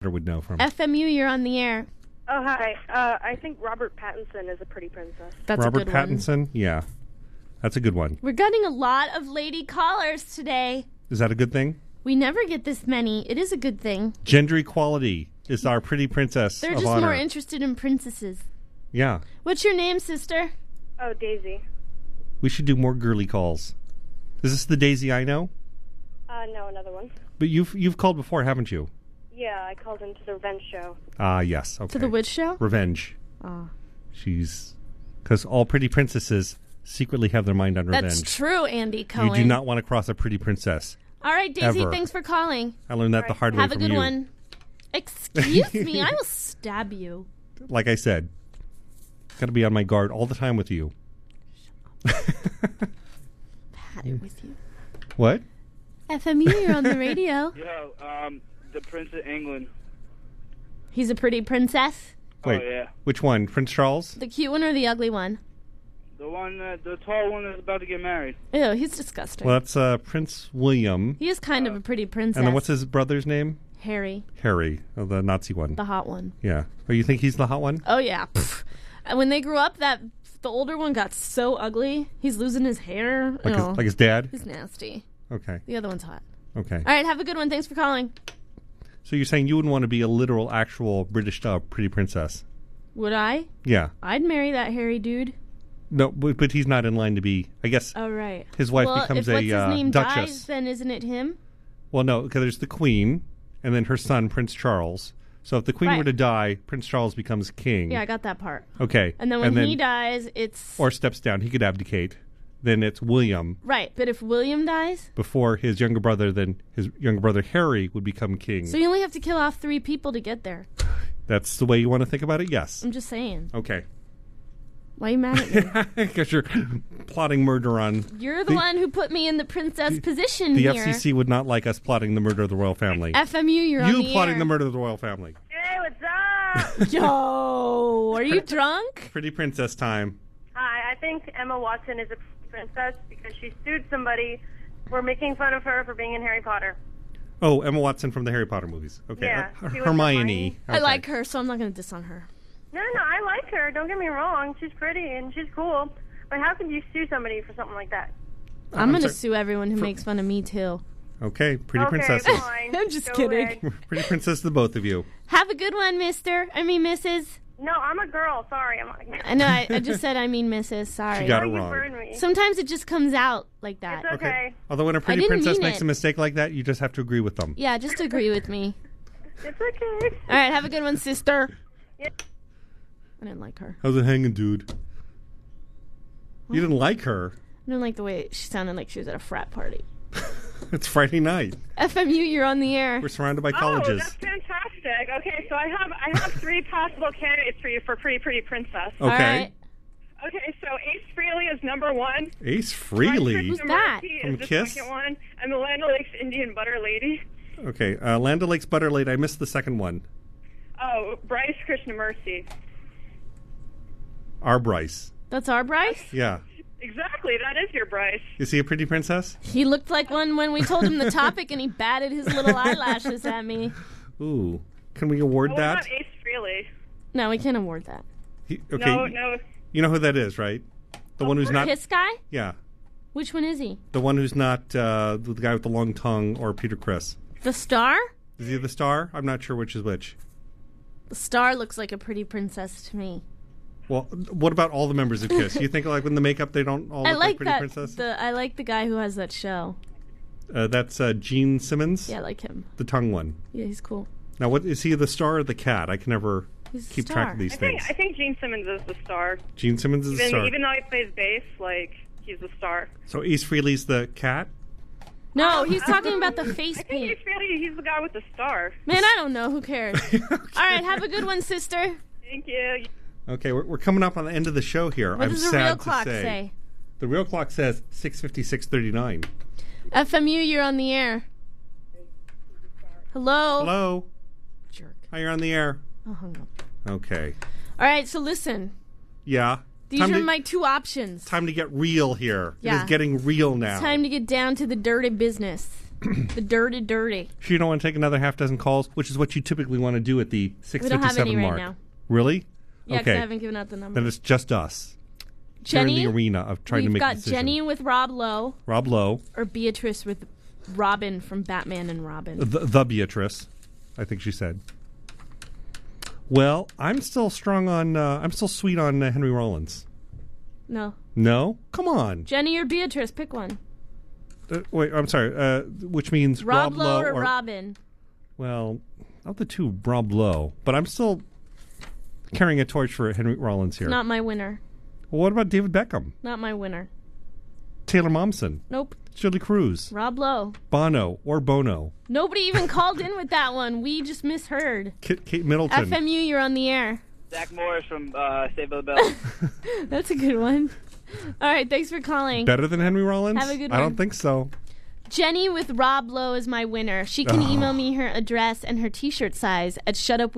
daughter would know from. FMU, you're on the air. Oh, hi. I think Robert Pattinson is a pretty princess. That's Robert a good Pattinson? one. Yeah. That's a good one. We're getting a lot of lady callers today. Is that a good thing? We never get this many. It is a good thing. Gender equality is our pretty princess They're of just honor. more interested in princesses. Yeah. What's your name, sister? Oh, Daisy. We should do more girly calls. Is this the Daisy I know? No, another one. But you've called before, haven't you? Yeah, I called into the Revenge show. Yes. Okay. To the witch show? Revenge. Oh. Because all pretty princesses secretly have their mind on revenge. That's true, Andy Cohen. You do not want to cross a pretty princess. All right, Daisy, Ever. thanks for calling. I learned that the hard way Have a from good you. one. Excuse me, I will stab you. Like I said, got to be on my guard all the time with you. Had it with you. What? FMU, you're on the radio. Yo, the Prince of England. He's a pretty princess. Wait, Oh, yeah. which one? Prince Charles? The cute one or the ugly one? The one, the tall one that's about to get married. Ew, he's disgusting. Well, that's Prince William. He is kind of a pretty princess. And then what's his brother's name? Harry, Harry, the Nazi one. the hot one. Yeah. Oh, you think he's the hot one? Oh, yeah. Pfft. And when they grew up, the older one got so ugly. He's losing his hair. Like his dad? He's nasty. Okay. The other one's hot. Okay. All right, have a good one. Thanks for calling. So you're saying you wouldn't want to be a literal, actual British pretty princess? Would I? Yeah. I'd marry that hairy dude. No, but he's not in line to be, I guess. Oh, right. His wife well, becomes if what's a his name duchess. dies, then isn't it him? Well, no, because there's the Queen, and then her son, Prince Charles. So if the Queen Right. were to die, Prince Charles becomes king. Yeah, I got that part. Okay. And then when he dies, it's... Or steps down, he could abdicate. Then it's William. Right, but if William dies... Before his younger brother, then his younger brother Harry would become king. So you only have to kill off 3 people to get there. That's the way you want to think about it? Yes. I'm just saying. Okay. Why are you mad at me? Because you're plotting murder on... You're the one who put me in the princess position The here. FCC would not like us plotting the murder of the royal family. FMU, you're on the You plotting air. the murder of the royal family. Hey, what's up? Yo, are you drunk? Pretty princess time. Hi, I think Emma Watson is a princess because she sued somebody for making fun of her for being in Harry Potter. Oh, Emma Watson from the Harry Potter movies. Okay. Yeah, she was Hermione. Hermione. I like her, so I'm not going to diss on her. No, I like her. Don't get me wrong. She's pretty and she's cool. But how can you sue somebody for something like that? I'm going to sorry. sue everyone who makes fun of me, too. Okay, pretty Okay, princesses. fine. I'm just Go kidding. ahead. Pretty princess, the both of you. Have a good one, Mrs. No, I'm a girl. Sorry. I know, I just said I mean Mrs. Sorry. She got it You wrong. burned me. Sometimes it just comes out like that. It's okay. Although when a pretty didn't princess mean makes it. a mistake like that, you just have to agree with them. Yeah, just agree with me. It's okay. All right, have a good one, sister. Yeah. I didn't like her. How's it hanging, dude? You didn't like her. I didn't like the way she sounded like she was at a frat party. It's Friday night. FMU, you're on the air. We're surrounded by Oh, colleges. that's fantastic. Okay, so I have 3 possible candidates for you for Pretty Princess. Okay. All right. Okay, so Ace Frehley is number 1. Ace Frehley. Who's that? Is From the Kiss? second one, and the Land O'Lakes Indian Butter Lady. Okay. Land O'Lakes Butter Lady. I missed the second one. Oh, Bryce Krishnamurti. Our Bryce. That's our Bryce? Yeah. Exactly, that is your Bryce. Is he a pretty princess? He looked like one when we told him the topic and he batted his little eyelashes at me. Ooh. Can we award Oh, that? what about Ace Frehley? No, we can't award that. Okay. No. You know who that is, right? The one who's not. Kiss guy? Yeah. Which one is he? The one who's not the guy with the long tongue or Peter Criss. The star? Is he the star? I'm not sure which is which. The star looks like a pretty princess to me. Well, what about all the members of Kiss? You think like when the makeup they don't all I look like like pretty that. princess? I like the guy who has that show. That's Gene Simmons. Yeah, I like him. The tongue one. Yeah, he's cool. Now, what is he? The star or the cat? I can never He's the keep track star. of these I things. think Gene Simmons is the star. Gene Simmons is the star. Even though he plays bass, like, he's the star. So Ace Frehley's the cat. No, he's talking about the face I think paint. Ace Frehley, he's the guy with the star. Man, I don't know. Who cares? All right, have a good one, sister. Thank you. Okay, we're coming up on the end of the show here. What I'm does the sad real to clock say. say? The real clock says 6:56:39. FMU, you're on the air. Hello? Hello. Jerk. Hi, you're on the air. Oh, hung up. Okay. All right, so listen. Yeah. These are my 2 options. Time to get real here. It Yeah. is getting real now. Time to get down to the dirty business. The dirty. Sure you don't want to take another half dozen calls, which is what you typically want to do at the 6:57 We don't have any mark. right now. Really? Yeah, because okay. I haven't given out the number. Then it's just us. Jenny, Here in the arena of trying to we've make a got decision. Jenny with Rob Lowe. Rob Lowe. Or Beatrice with Robin from Batman and Robin. The Beatrice, I think she said. Well, I'm still strong on, I'm still sweet on Henry Rollins. No. No? Come on. Jenny or Beatrice, pick one. Wait, I'm sorry, which means Rob Rob Lowe Lowe or Robin? Well, of the two, Rob Lowe. But I'm still carrying a torch for Henry Rollins here. Not my winner. Well, what about David Beckham? Not my winner. Taylor Momsen? Nope. Shirley Cruz? Rob Lowe. Bono or Bono? Nobody even called in with that one. We just misheard. Kate Middleton? FMU, you're on the air. Zach Morris from Saved by the Bell. That's a good one. All right, thanks for calling. Better than Henry Rollins? Have a good I one. don't think so. Jenny with Rob Lowe is my winner. She can email me her address and her T-shirt size at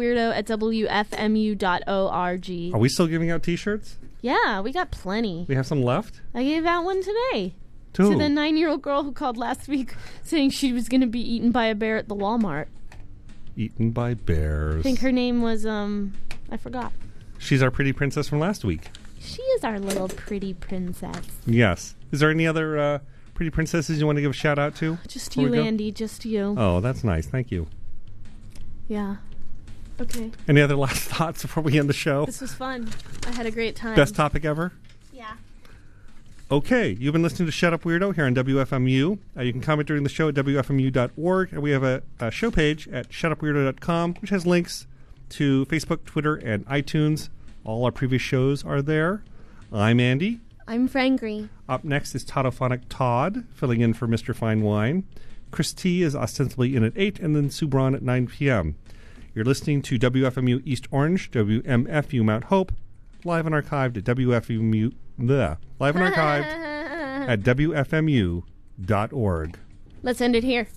shutupweirdo@wfmu.org. Are we still giving out T-shirts? Yeah, we got plenty. We have some left? I gave out one today. To To the 9-year-old girl who called last week saying she was going to be eaten by a bear at the Walmart. Eaten by bears. I think her name was, I forgot. She's our pretty princess from last week. She is our little pretty princess. Yes. Is there any other pretty princesses you want to give a shout out to? Just before you, we go? Andy. Just you. Oh, that's nice. Thank you. Yeah. Okay. Any other last thoughts before we end the show? This was fun. I had a great time. Best topic ever? Yeah. Okay, you've been listening to Shut Up Weirdo here on WFMU. You can comment during the show at WFMU.org, and we have a show page at shutupweirdo.com, which has links to Facebook, Twitter, and iTunes. All our previous shows are there. I'm Andy. I'm Frangry. Up next is Tautophonic Todd, filling in for Mr. Fine Wine. Chris T is ostensibly in at 8, and then Sue Braun at 9 p.m. You're listening to WFMU East Orange, WMFU Mount Hope, live and archived at WFMU. Live and archived at WFMU.org. Let's end it here.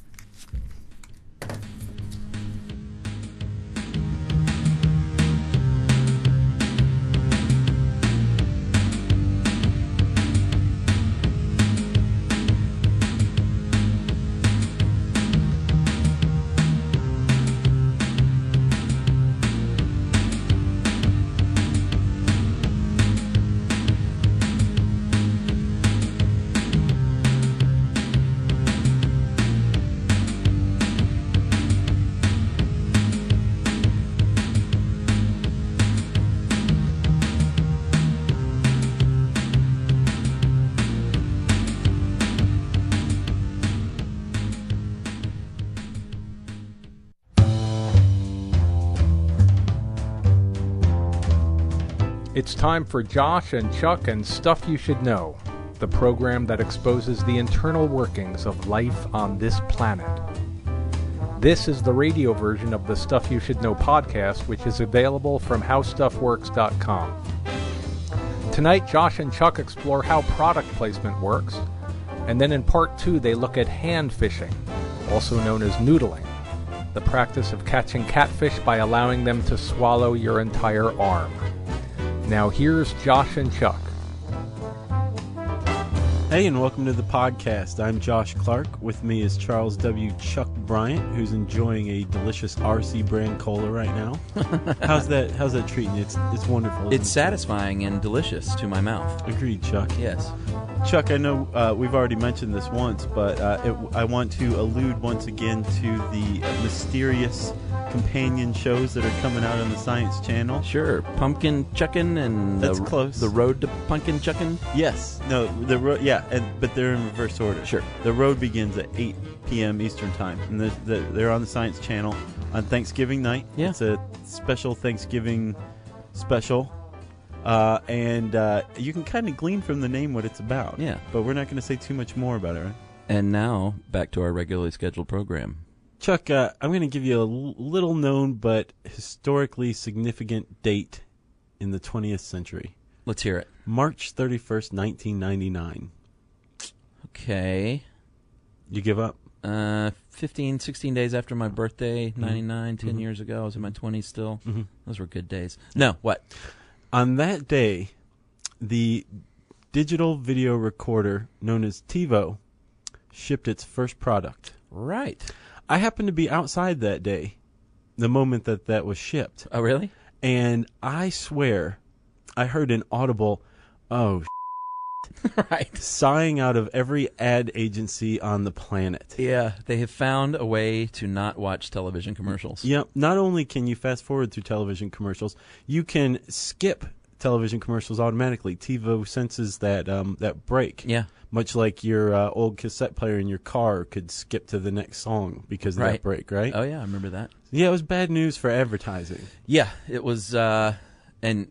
It's time for Josh and Chuck and Stuff You Should Know, the program that exposes the internal workings of life on this planet. This is the radio version of the Stuff You Should Know podcast, which is available from howstuffworks.com. Tonight, Josh and Chuck explore how product placement works, and then in part 2 they look at hand fishing, also known as noodling, the practice of catching catfish by allowing them to swallow your entire arm. Now here's Josh and Chuck. Hey, and welcome to the podcast. I'm Josh Clark. With me is Charles W. Chuck Bryant, who's enjoying a delicious RC brand cola right now. How's that treating you? It's wonderful. It's satisfying and delicious to my mouth. Agreed, Chuck. Yes. Chuck, I know we've already mentioned this once, but I want to allude once again to the mysterious companion shows that are coming out on the Science Channel. Sure. Pumpkin Chuckin' and That's close. The Road to Pumpkin Chuckin'? Yes. No, the road. Yeah, but they're in reverse order. Sure. The road begins at 8 p.m. Eastern Time, and they're on the Science Channel on Thanksgiving night. Yeah. It's a special Thanksgiving special, and you can kind of glean from the name what it's about. Yeah. But we're not going to say too much more about it, right? And now, back to our regularly scheduled program. Chuck, I'm going to give you a little known but historically significant date in the 20th century. Let's hear it. March 31st, 1999. Okay. You give up? 16 days after my birthday, 99, 10 years ago. I was in my 20s still. Mm-hmm. Those were good days. No, what? On that day, the digital video recorder known as TiVo shipped its first product. Right. I happened to be outside that day, the moment that was shipped. Oh, really? And I swear I heard an audible, oh, Right. sighing out of every ad agency on the planet. Yeah, they have found a way to not watch television commercials. Yep. Not only can you fast forward through television commercials, you can skip television commercials automatically. TiVo senses that break. Yeah. Much like your old cassette player in your car could skip to the next song because of that break, right? Oh, yeah, I remember that. Yeah, it was bad news for advertising. Yeah, it was, and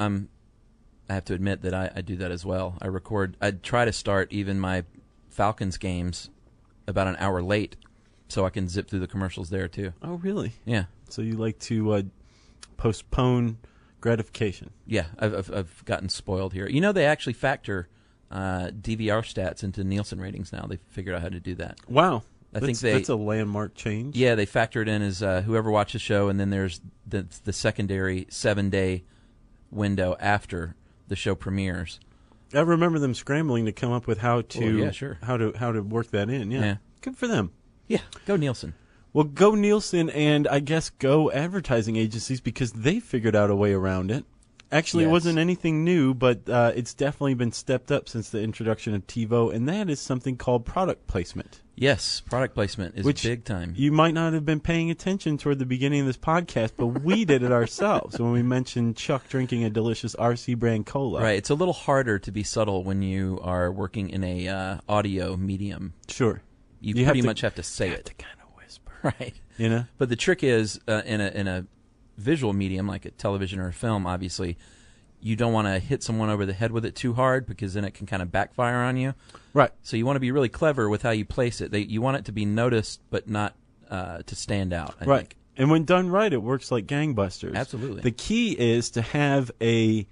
I have to admit that I do that as well. I try to start even my Falcons games about an hour late so I can zip through the commercials there too. Oh, really? Yeah. So you like to postpone gratification? Yeah, I've gotten spoiled here. You know, they actually factor DVR stats into Nielsen ratings now. They figured out how to do that. Wow. I think that's a landmark change. Yeah, they factor it in as whoever watched the show, and then there's the secondary 7-day window after the show premieres. I remember them scrambling to come up with how to how to work that in. Yeah. Good for them. Yeah, go Nielsen. Well, go Nielsen, and I guess go advertising agencies, because they figured out a way around it. Actually, It wasn't anything new, but it's definitely been stepped up since the introduction of TiVo, and that is something called product placement. Yes, product placement is big time. You might not have been paying attention toward the beginning of this podcast, but we did it ourselves when we mentioned Chuck drinking a delicious RC brand cola. Right, it's a little harder to be subtle when you are working in a audio medium. Sure. You pretty much have to say it. To kind of whisper. Right. You know? But the trick is, in a visual medium like a television or a film, obviously, you don't want to hit someone over the head with it too hard, because then it can kind of backfire on you. Right. So you want to be really clever with how you place it. You want it to be noticed, but not to stand out. I think. And when done right, it works like gangbusters. Absolutely. The key is to have a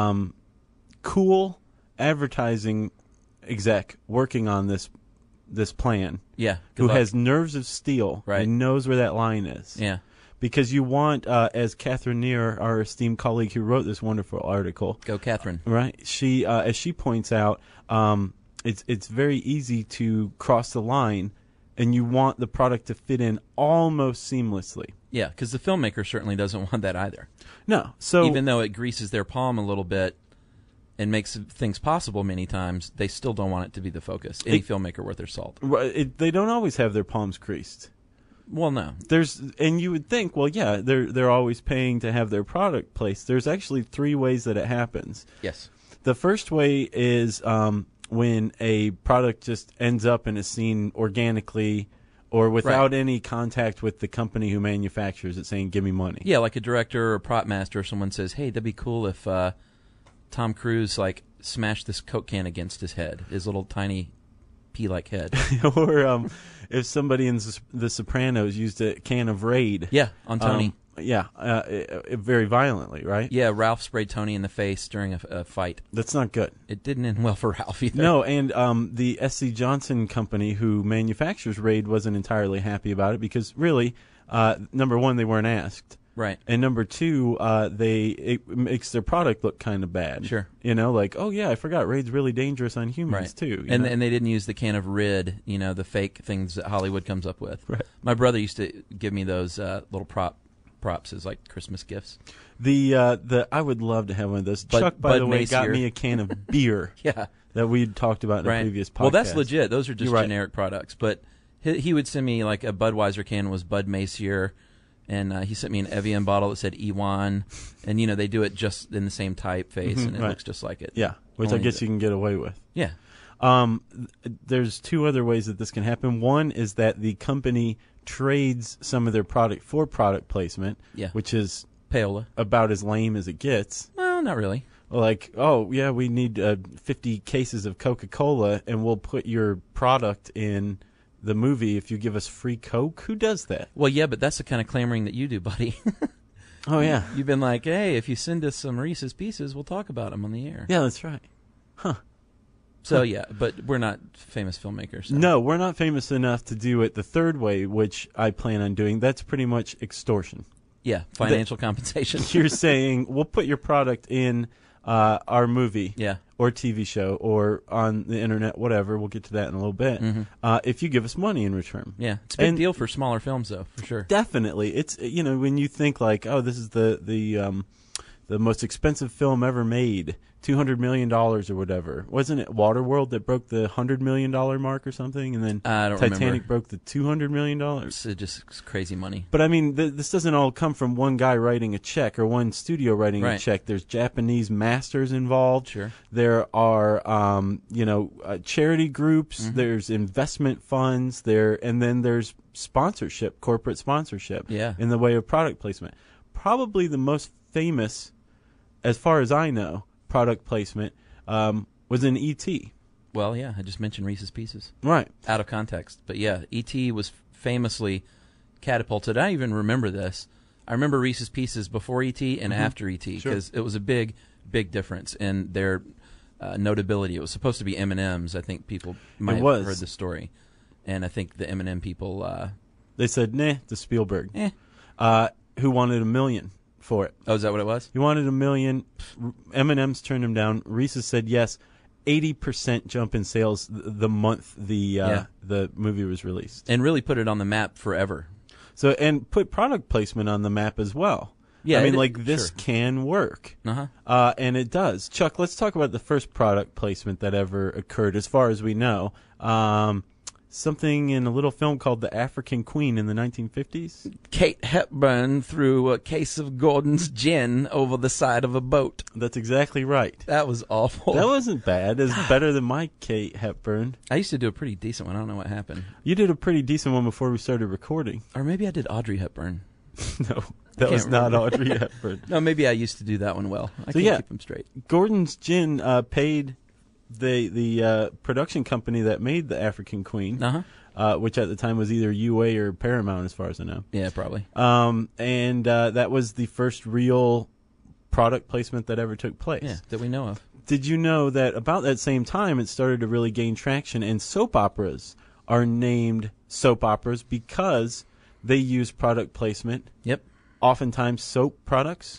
cool advertising exec working on this plan. Yeah. Who has nerves of steel and knows where that line is. Yeah. Because you want, as Catherine Neer, our esteemed colleague who wrote this wonderful article. Go Catherine. Right. She, as she points out, it's very easy to cross the line, and you want the product to fit in almost seamlessly. Yeah, because the filmmaker certainly doesn't want that either. No. So even though it greases their palm a little bit and makes things possible many times, they still don't want it to be the focus. Any filmmaker worth their salt. They don't always have their palms creased. Well, no. And you would think, well, yeah, they're always paying to have their product placed. There's actually 3 ways that it happens. Yes. The first way is when a product just ends up in a scene organically or without any contact with the company who manufactures it, saying, give me money. Yeah, like a director or a prop master or someone says, hey, that'd be cool if Tom Cruise smashed this Coke can against his head, his little tiny pea-like head. Or if somebody in The Sopranos used a can of Raid. Yeah, on Tony. Very violently, right? Yeah, Ralph sprayed Tony in the face during a fight. That's not good. It didn't end well for Ralph either. No, and the SC Johnson company who manufactures Raid wasn't entirely happy about it, because really, number one, they weren't asked. Right. And number two, it makes their product look kind of bad. Sure. You know, like, oh yeah, I forgot Raid's really dangerous on humans too. And they didn't use the can of Rid, the fake things that Hollywood comes up with. Right. My brother used to give me those little props as like Christmas gifts. I would love to have one of those. Chuck, by the way, got me a can of beer. Yeah. That we'd talked about in a previous podcast. Well, that's legit. Those are just generic products. But he would send me like a Budweiser can was Bud Macier. And he sent me an Evian bottle that said Ewan, and they do it just in the same typeface, and it looks just like it. Yeah, which I guess you can get away with. Yeah. There's 2 other ways that this can happen. One is that the company trades some of their product for product placement, which is payola, about as lame as it gets. Well, not really. Like, oh yeah, we need 50 cases of Coca-Cola, and we'll put your product in the movie if you give us free Coke. Who does that? Well, yeah, but that's the kind of clamoring that you do, buddy. Oh, yeah. You've been like, hey, if you send us some Reese's Pieces, we'll talk about them on the air. Yeah, that's right. Huh. So, yeah, but we're not famous filmmakers. So. No, we're not famous enough to do it the third way, which I plan on doing. That's pretty much extortion. Yeah, financial compensation. You're saying, we'll put your product in our movie Yeah. or TV show or on the internet, whatever. We'll get to that in a little bit. If you give us money in return. Yeah, it's a big And- deal for smaller films, though, for sure. Definitely. It's, when you think like, oh, this is the most expensive film ever made, $200 million or whatever. Wasn't it Waterworld that broke the $100 million mark or something? And then I don't Titanic remember. broke the $200 million? It's just crazy money. But I mean, this doesn't all come from one guy writing a check or one studio writing a Right. check. There's Japanese masters involved. Sure. There are, charity groups. There's investment funds there, and then there's sponsorship, corporate sponsorship. Yeah. In the way of product placement. Probably the most famous, as far as I know, product placement was in E.T. Well, yeah, I just mentioned Reese's Pieces. Right. Out of context. But yeah, E.T. was famously catapulted. I even remember this. I remember Reese's Pieces before E.T. and after E.T. Sure. because it was a big, big difference in their notability. It was supposed to be M&M's. I think people might have was. heard the story. And I think the M&M people... They said, nah, to Spielberg. Eh. Who wanted $1 million for it. Oh, is that what it was? He wanted $1 million. M&M's turned him down. Reese's said yes. 80% jump in sales the month the movie was released. And really put it on the map forever. So and put product placement on the map as well. Yeah, I mean, it- this sure. can work. Uh-huh. And it does. Chuck, let's talk about the first product placement that ever occurred, as far as we know. Something in a little film called The African Queen in the 1950s. Kate Hepburn threw a case of Gordon's gin over the side of a boat. That's exactly right. That was awful. That wasn't bad. It's better than my Kate Hepburn. I used to do a pretty decent one. I don't know what happened. You did a pretty decent one before we started recording. Or maybe I did Audrey Hepburn. No, that was not Audrey Hepburn. No, maybe I used to do that one well. I So, can't yeah. keep them straight. Gordon's Gin paid the production company that made The African Queen, which at the time was either UA or Paramount, as far as I know. Yeah, probably. And that was the first real product placement that ever took place. Yeah, that we know of. Did you know that about that same time it started to really gain traction, and soap operas are named soap operas because they use product placement. Yep. Oftentimes soap products.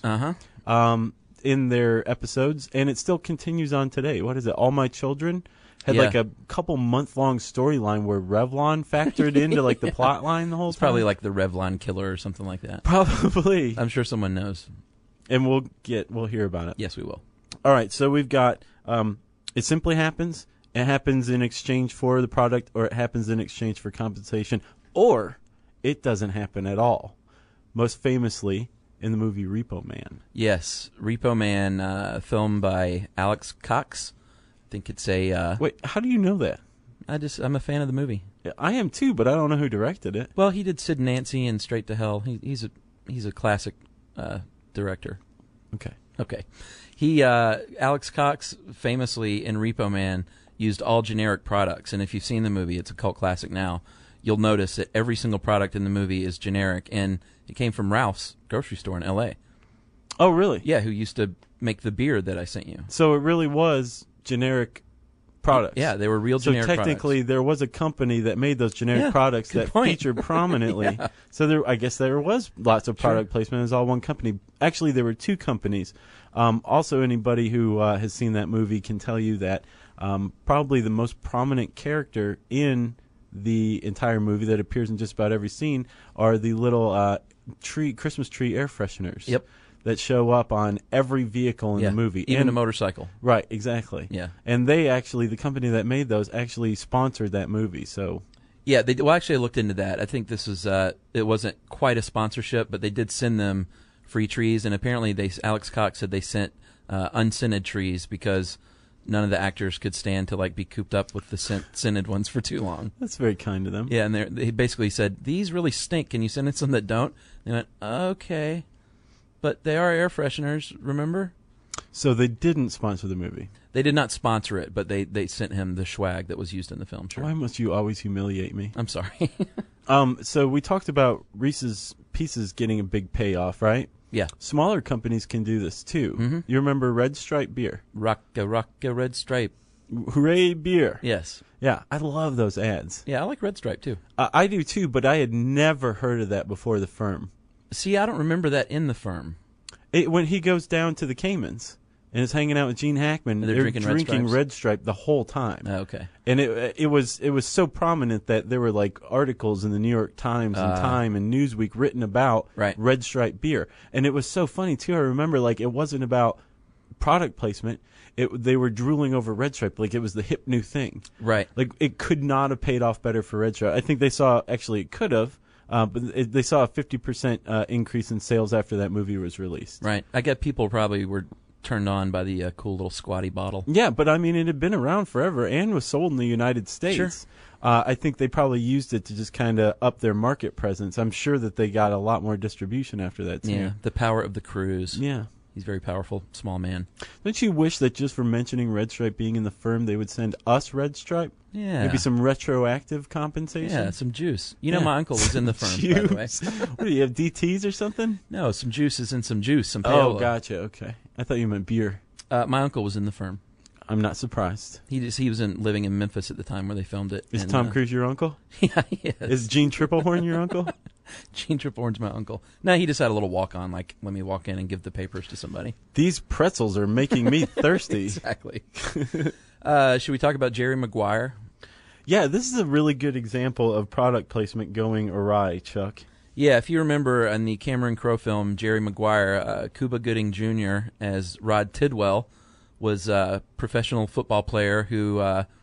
In their episodes, and it still continues on today. What is it? All My Children had Yeah. like a couple month-long storyline where Revlon factored into like the plot line the whole It's time. probably like the Revlon Killer or something like that. Probably. I'm sure someone knows. And we'll hear about it. Yes, we will. All right, so we've got it simply happens. It happens in exchange for the product, or it happens in exchange for compensation, or it doesn't happen at all. Most famously in the movie Repo Man. Yes, Repo Man, film by Alex Cox. I think it's a... Wait, how do you know that? I'm a fan of the movie. I am too, but I don't know who directed it. Well, he did Sid and Nancy and Straight to Hell. He's a classic director. Okay. Alex Cox famously in Repo Man used all generic products, and if you've seen the movie, it's a cult classic now. You'll notice that every single product in the movie is generic, and it came from Ralph's grocery store in L.A. Oh, really? Yeah, who used to make the beer that I sent you. So it really was generic products. Yeah, they were real generic So technically, there was a company that made those generic products that featured prominently. Yeah. So I guess there was lots of product placement. It was all one company. Actually, there were two companies. Also, anybody who has seen that movie can tell you that probably the most prominent character in the entire movie that appears in just about every scene are the little Christmas tree air fresheners. Yep. That show up on every vehicle in the movie. Even a motorcycle. Right, exactly. Yeah. And the company that made those actually sponsored that movie, so... Yeah, actually I looked into that. I think this was, it wasn't quite a sponsorship, but they did send them free trees, and apparently Alex Cox said they sent unscented trees because none of the actors could stand to be cooped up with the scented ones for too long. That's very kind of them. Yeah, and they basically said, these really stink. Can you send in some that don't? They went, okay. But they are air fresheners, remember? So they didn't sponsor the movie? They did not sponsor it, but they sent him the swag that was used in the film. Sure. Why must you always humiliate me? I'm sorry. So we talked about Reese's Pieces getting a big payoff, right? Yeah. Smaller companies can do this, too. Mm-hmm. You remember Red Stripe beer? Rocka Red Stripe. Hooray beer. Yes. Yeah, I love those ads. Yeah, I like Red Stripe, too. I do, too, but I had never heard of that before the firm. See, I don't remember that in the firm. When he goes down to the Caymans and is hanging out with Gene Hackman. And they're drinking Red Stripe the whole time. Oh, okay. And it was so prominent that there were like articles in the New York Times and Time and Newsweek written about Red Stripe beer. And it was so funny too. I remember like it wasn't about product placement. They were drooling over Red Stripe like it was the hip new thing. Right. Like it could not have paid off better for Red Stripe. I think they saw actually it could have. But they saw a 50% increase in sales after that movie was released. Right. I get people probably were turned on by the cool little squatty bottle. Yeah, but I mean, it had been around forever and was sold in the United States. Sure. I think they probably used it to just kind of up their market presence. I'm sure that they got a lot more distribution after that, too. Yeah, the power of the cruise. Yeah. He's very powerful, small man. Don't you wish that just for mentioning Red Stripe being in the firm, they would send us Red Stripe? Yeah. Maybe some retroactive compensation? Yeah, some juice. You know, my uncle was in the firm, by the way. What, do you have DTs or something? No, some juices and some juice, some payola. Oh, gotcha, okay. I thought you meant beer. My uncle was in the firm. I'm not surprised. He was living in Memphis at the time where they filmed it. Is Tom Cruise your uncle? Yeah, he is. Is Gene Triplehorn your uncle? Gene Triplehorn's my uncle. No, he just had a little walk-on, like, let me walk in and give the papers to somebody. These pretzels are making me thirsty. Exactly. Should we talk about Jerry Maguire? Yeah, this is a really good example of product placement going awry, Chuck. Yeah, if you remember in the Cameron Crowe film, Jerry Maguire, Cuba Gooding Jr. as Rod Tidwell was a professional football player who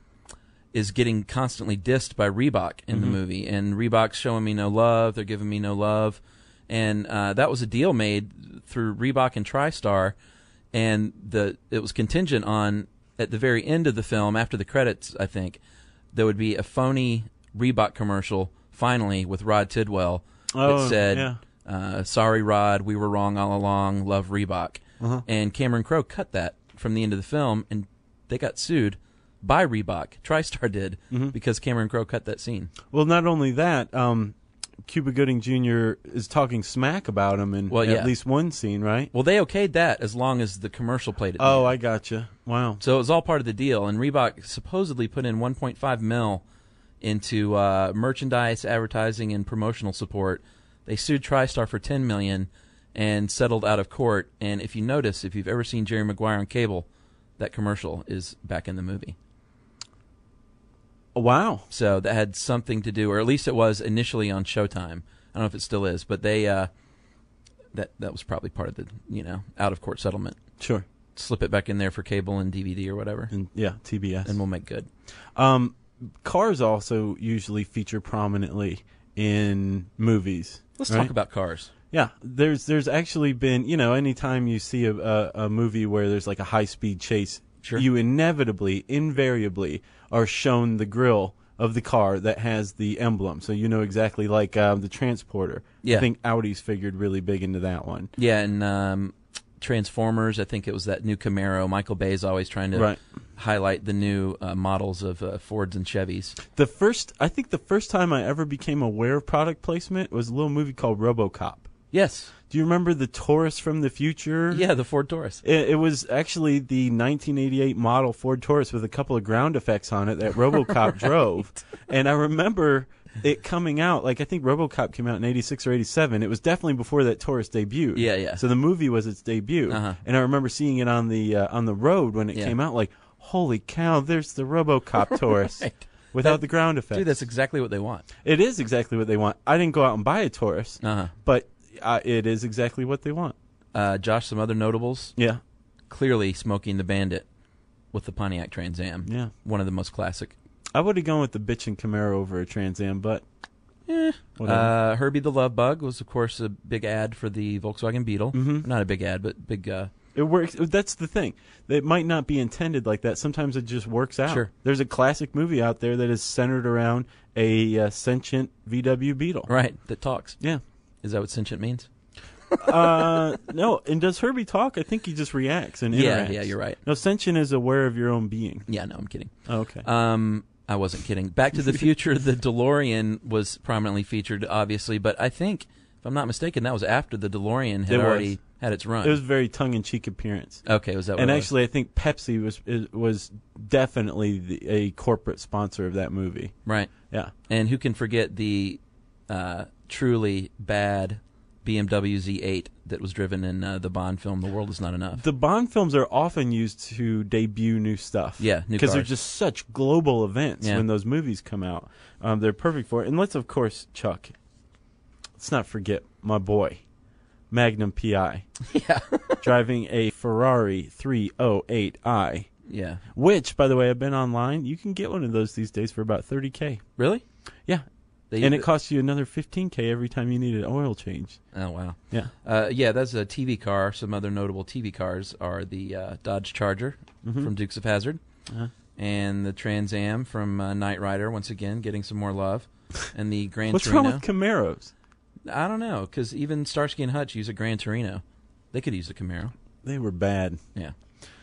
is getting constantly dissed by Reebok in the movie. And Reebok's showing me no love. They're giving me no love. And that was a deal made through Reebok and TriStar. And it was contingent on, at the very end of the film, after the credits, I think, there would be a phony Reebok commercial, finally, with Rod Tidwell that said, sorry, Rod, we were wrong all along, love Reebok. And Cameron Crowe cut that from the end of the film, and they got sued by Reebok. TriStar did, because Cameron Crowe cut that scene. Well, not only that, Cuba Gooding Jr. is talking smack about him in at least one scene, right? Well, they okayed that as long as the commercial played it. Oh, I gotcha. Wow. So it was all part of the deal, and Reebok supposedly put in $1.5 million into merchandise, advertising, and promotional support. They sued TriStar for $10 million and settled out of court. And if you notice, if you've ever seen Jerry Maguire on cable, that commercial is back in the movie. Wow. So that had something to do, or at least it was initially on Showtime. I don't know if it still is, but they that was probably part of the out of court settlement. Sure. Slip it back in there for cable and DVD or whatever. And, yeah, TBS. And we'll make good. Cars also usually feature prominently in movies. Let's talk about Cars. Yeah, there's actually been, anytime you see a movie where there's like a high-speed chase, you invariably are shown the grill of the car that has the emblem. So you know exactly, like the Transporter. Yeah. I think Audi's figured really big into that one. Yeah, and Transformers, I think it was that new Camaro. Michael Bay's always trying to highlight the new models of Fords and Chevys. I think the first time I ever became aware of product placement was a little movie called RoboCop. Yes. Do you remember the Taurus from the future? Yeah, the Ford Taurus. It was actually the 1988 model Ford Taurus with a couple of ground effects on it that RoboCop drove. And I remember it coming out, like I think RoboCop came out in 86 or 87. It was definitely before that Taurus debuted. Yeah, yeah. So the movie was its debut. And I remember seeing it on the road when it came out, like, holy cow, there's the RoboCop Taurus. Without the ground effects. Dude, that's exactly what they want. It is exactly what they want. I didn't go out and buy a Taurus, but it is exactly what they want. Josh, some other notables? Yeah. Clearly Smokey and the Bandit with the Pontiac Trans Am. Yeah. One of the most classic. I would have gone with the bitchin' Camaro over a Trans Am, but... Herbie the Love Bug was, of course, a big ad for the Volkswagen Beetle. Not a big ad, but big... It works. That's the thing. It might not be intended like that. Sometimes it just works out. Sure. There's a classic movie out there that is centered around a sentient VW Beetle. Right, that talks. Yeah. Is that what sentient means? No. And does Herbie talk? I think he just reacts and interacts. Yeah, you're right. No, sentient is aware of your own being. Yeah, no, I'm kidding. Oh, okay. I wasn't kidding. Back to the Future, the DeLorean was prominently featured, obviously, but I think, if I'm not mistaken, that was after the DeLorean had already had its run. It was a very tongue-in-cheek appearance. Okay, was that what And it actually, I think Pepsi was definitely a corporate sponsor of that movie. Right. Yeah. And who can forget the truly bad BMW Z8 that was driven in the Bond film, The World Is Not Enough. The Bond films are often used to debut new stuff. Yeah, new because they're cars. just such global events Yeah. when those movies come out. They're perfect for it. And let's, of course, Chuck, let's not forget my boy, Magnum PI. Yeah. Driving a Ferrari 308i. Yeah. Which, by the way, I've been online. You can get one of those these days for about $30K. Really? Yeah. And it costs you another $15K every time you need an oil change. Oh, wow. Yeah. Yeah, that's a TV car. Some other notable TV cars are the Dodge Charger from Dukes of Hazzard and the Trans Am from Knight Rider, once again, getting some more love, and the Gran What's Torino. wrong with Camaros? I don't know, because even Starsky and Hutch use a Gran Torino. They could use a Camaro. They were bad. Yeah.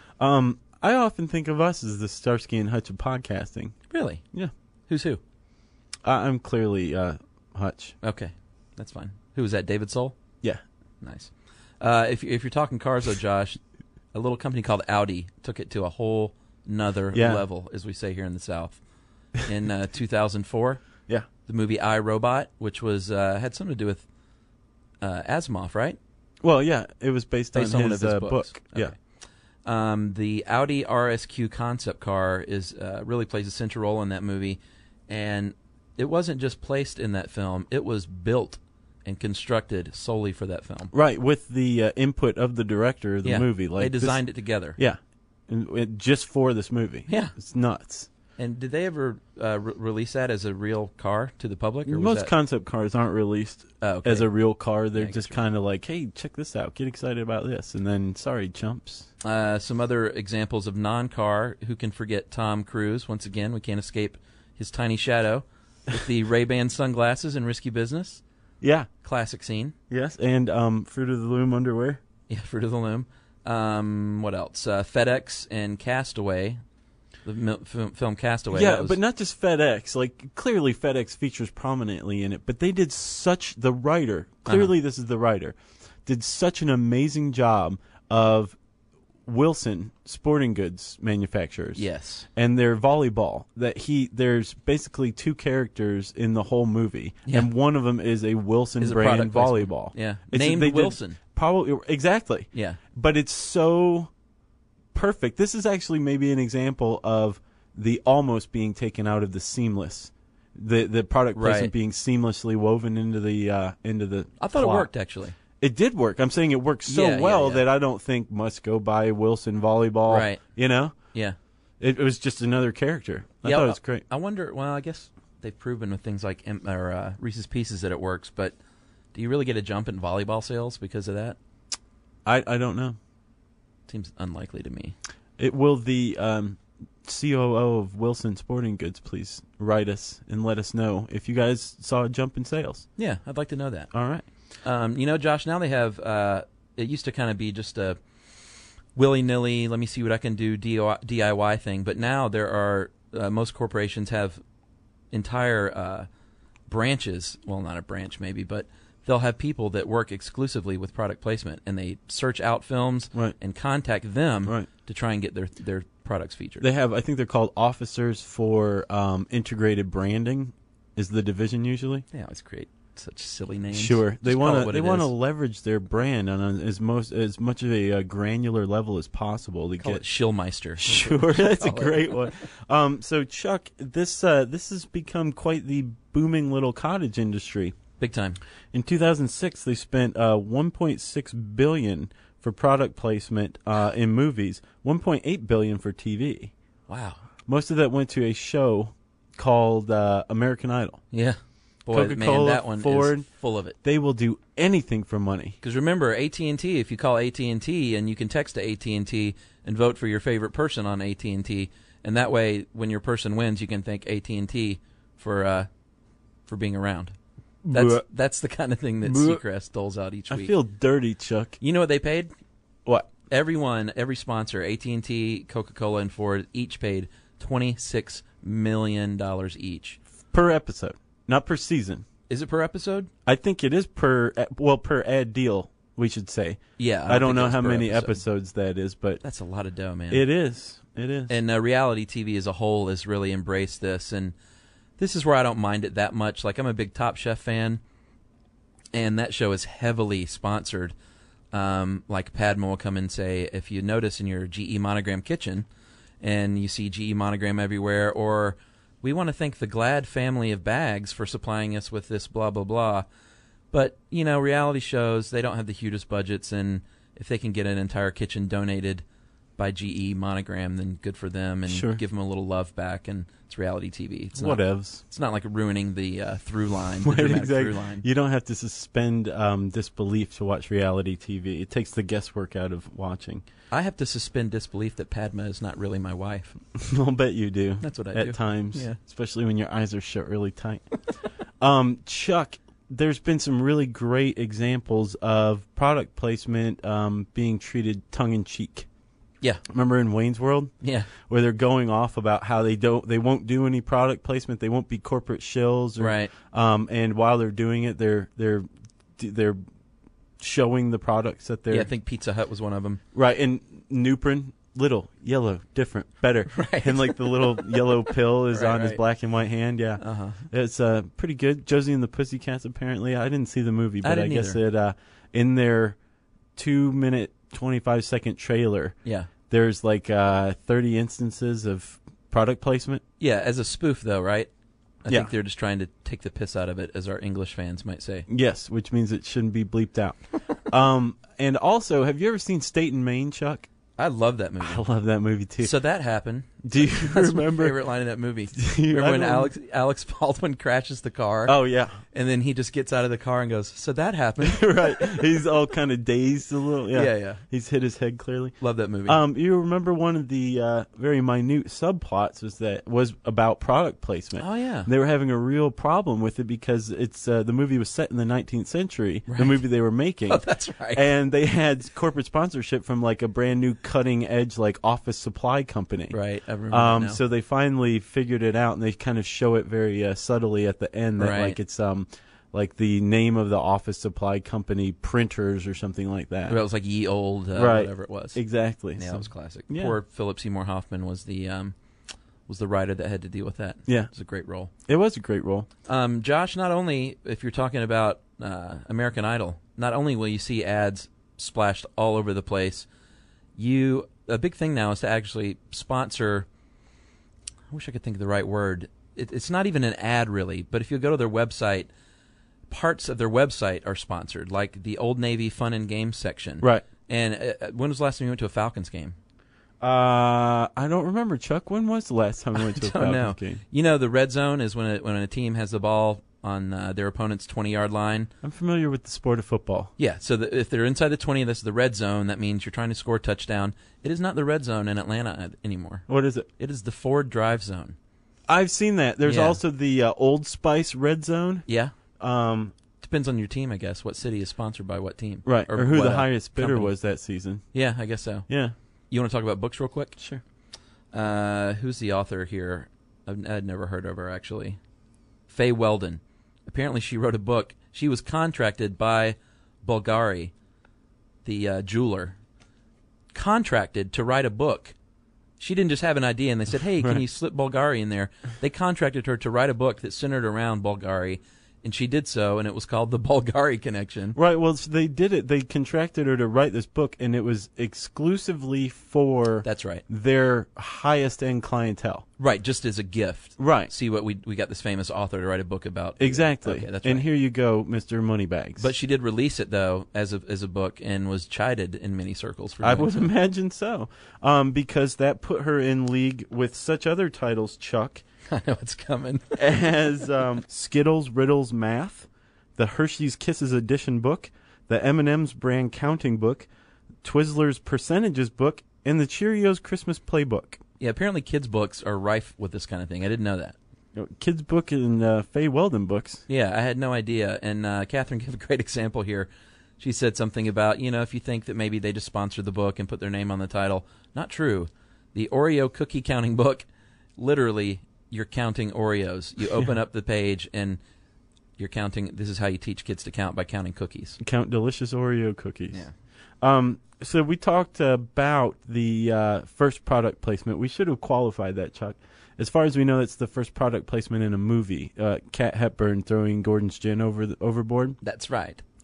I often think of us as the Starsky and Hutch of podcasting. Really? Yeah. Who's who? I'm clearly Hutch. Okay, that's fine. Who was that, David Soul? Yeah. Nice. If you're talking cars, though, Josh, a little company called Audi took it to a whole nother level, as we say here in the South. In 2004, Yeah. the movie I, Robot, which was had something to do with Asimov, right? Well, yeah, it was based on one his, of his books. book. Yeah. Okay. The Audi RSQ concept car is really plays a central role in that movie, and it wasn't just placed in that film; it was built and constructed solely for that film. Right, with the input of the director of the movie. They designed it together. Yeah, and just for this movie. Yeah. It's nuts. And did they ever release that as a real car to the public? Or was Most that... concept cars aren't released as a real car. They're just kind of like, hey, check this out. Get excited about this. And then, sorry, chumps. Some other examples of non-car. Who can forget Tom Cruise? Once again, we can't escape his tiny shadow with the Ray-Ban sunglasses and Risky Business. Yeah. Classic scene. Yes, and Fruit of the Loom underwear. Yeah, Fruit of the Loom. What else? FedEx and Castaway. The film Castaway. Yeah, but not just FedEx. Like, clearly FedEx features prominently in it, but they did the writer, clearly this is the writer, did such an amazing job of Wilson sporting goods manufacturers. Yes. And their volleyball, there's basically two characters in the whole movie, and one of them is a Wilson brand volleyball. Yeah. Named Wilson. Probably, exactly. Yeah. But it's so perfect. This is actually maybe an example of the almost being taken out of the seamless, the product placement being seamlessly woven into the I thought plot. it worked actually. It did work. I'm saying it worked so well that I don't think must go by Wilson volleyball. Right. You know. Yeah. It was just another character. I thought it was great. I wonder. Well, I guess they've proven with things like Reese's Pieces that it works, but do you really get a jump in volleyball sales because of that? I don't know. Seems unlikely to me. It will the COO of Wilson Sporting Goods please write us and let us know if you guys saw a jump in sales. Yeah, I'd like to know that. All right. Josh, now they have, it used to kind of be just a willy-nilly, let me see what I can do DIY thing, but now there are, most corporations have entire branches, well, not a branch maybe, but they'll have people that work exclusively with product placement, and they search out films and contact them to try and get their products featured. They have, I think they're called officers for integrated branding is the division usually. They always create such silly names. Sure, they want to to leverage their brand on as much of a granular level as possible to call get it Schillmeister. Sure, that's a great one. So Chuck, this has become quite the booming little cottage industry. Big time. In 2006, they spent $1.6 billion for product placement in movies, $1.8 billion for TV. Wow. Most of that went to a show called American Idol. Yeah. Boy, Coca-Cola, man, that one Ford, is full of it. They will do anything for money. Because remember, AT&T, if you call AT&T and you can text to AT&T and vote for your favorite person on AT&T, and that way, when your person wins, you can thank AT&T for being around. That's the kind of thing that Seacrest doles out each week. I feel dirty, Chuck. You know what they paid? What? Every sponsor, AT&T, Coca-Cola, and Ford, each paid $26 million each. Per episode, not per season. Is it per episode? I think it is per ad deal, we should say. Yeah. I don't know how many episodes that is, but that's a lot of dough, man. It is. It is. And reality TV as a whole has really embraced this, and this is where I don't mind it that much. Like, I'm a big Top Chef fan, and that show is heavily sponsored. Like Padma will come and say, if you notice in your GE Monogram kitchen, and you see GE Monogram everywhere, or we want to thank the Glad family of bags for supplying us with this blah, blah, blah. But, you know, reality shows, they don't have the hugest budgets, and if they can get an entire kitchen donated by GE Monogram, then good for them, and give them a little love back, and it's reality TV. It's Whatevs. It's not like ruining the through line, the Right, dramatic exactly. through line. You don't have to suspend disbelief to watch reality TV. It takes the guesswork out of watching. I have to suspend disbelief that Padma is not really my wife. I'll bet you do. That's what I do. At times, especially when your eyes are shut really tight. Chuck, there's been some really great examples of product placement being treated tongue-in-cheek. Yeah. Remember in Wayne's World? Yeah. Where they're going off about how they won't do any product placement. They won't be corporate shills. Right. And while they're doing it, they're showing the products that they're. Yeah, I think Pizza Hut was one of them. Right. And Nuprin, little, yellow, different, better. Right. And like the little yellow pill is on his black and white hand. Yeah. Uh-huh. It's pretty good. Josie and the Pussycats, apparently. I didn't see the movie, but I guess either. in their 2-minute, 25-second trailer, there's like 30 instances of product placement. Yeah, as a spoof, though, right? I think they're just trying to take the piss out of it, as our English fans might say. Yes, which means it shouldn't be bleeped out. And also, have you ever seen State and Main, Chuck? I love that movie. I love that movie, too. So that happened. Do you That's remember? my favorite line in that movie. Remember when Alex Baldwin crashes the car? Oh, yeah. And then he just gets out of the car and goes, so that happened. Right. He's all kind of dazed a little. Yeah. He's hit his head clearly. Love that movie. You remember one of the very minute subplots was about product placement. Oh, yeah. They were having a real problem with it because it's the movie was set in the 19th century, Right. the movie they were making. Oh, that's right. And they had corporate sponsorship from like a brand new cutting edge like office supply company. Right. I remember that now. So they finally figured it out, and they kind of show it very subtly at the end that like it's like the name of the office supply company, Printers or something like that. It was like Ye Old, right. Whatever it was. Exactly. Yeah, that was classic. Yeah. Poor Philip Seymour Hoffman was the writer that had to deal with that. Yeah. It was a great role. It was a great role. Josh, not only, if you're talking about American Idol, not only will you see ads splashed all over the place, a big thing now is to actually sponsor, I wish I could think of the right word. It's not even an ad, really, but if you go to their website, parts of their website are sponsored, like the Old Navy Fun and Games section. Right. And when was the last time you went to a Falcons game? I don't remember, Chuck. When was the last time we went to a Falcons game? You know, the red zone is when a team has the ball on their opponent's 20-yard line. I'm familiar with the sport of football. Yeah, so if they're inside the 20, that's the red zone. That means you're trying to score a touchdown. It is not the red zone in Atlanta anymore. What is it? It is the Ford Drive zone. I've seen that. There's also the Old Spice red zone. Yeah. Depends on your team, I guess. What city is sponsored by what team. Right, or who the highest bidder company was that season. Yeah, I guess so. Yeah. You want to talk about books real quick? Sure. Who's the author here? I'd never heard of her, actually. Faye Weldon. Apparently she wrote a book. She was contracted by Bulgari, the jeweler, contracted to write a book. She didn't just have an idea and they said, hey, can you slip Bulgari in there? They contracted her to write a book that centered around Bulgari, and she did so, and it was called The Bulgari Connection. Right, well, so they did it. They contracted her to write this book, and it was exclusively for That's right. their highest-end clientele. Right, just as a gift. Right. See what we got this famous author to write a book about. Exactly. Okay, that's and right. here you go, Mr. Moneybags. But she did release it, though, as a book, and was chided in many circles for I doing would so. imagine so, because that put her in league with such other titles, Chuck, I know it's coming. as Skittles Riddles Math, the Hershey's Kisses Edition book, the M&M's Brand Counting book, Twizzlers Percentages book, and the Cheerios Christmas Playbook. Yeah, apparently kids' books are rife with this kind of thing. I didn't know that. Kids' book and Faye Weldon books. Yeah, I had no idea. And Catherine gave a great example here. She said something about, if you think that maybe they just sponsored the book and put their name on the title. Not true. The Oreo cookie counting book, literally, you're counting Oreos. You open up the page and you're counting. This is how you teach kids to count, by counting cookies. Count delicious Oreo cookies. Yeah. So we talked about the first product placement. We should have qualified that, Chuck. As far as we know, it's the first product placement in a movie. Kat Hepburn throwing Gordon's gin overboard. That's right.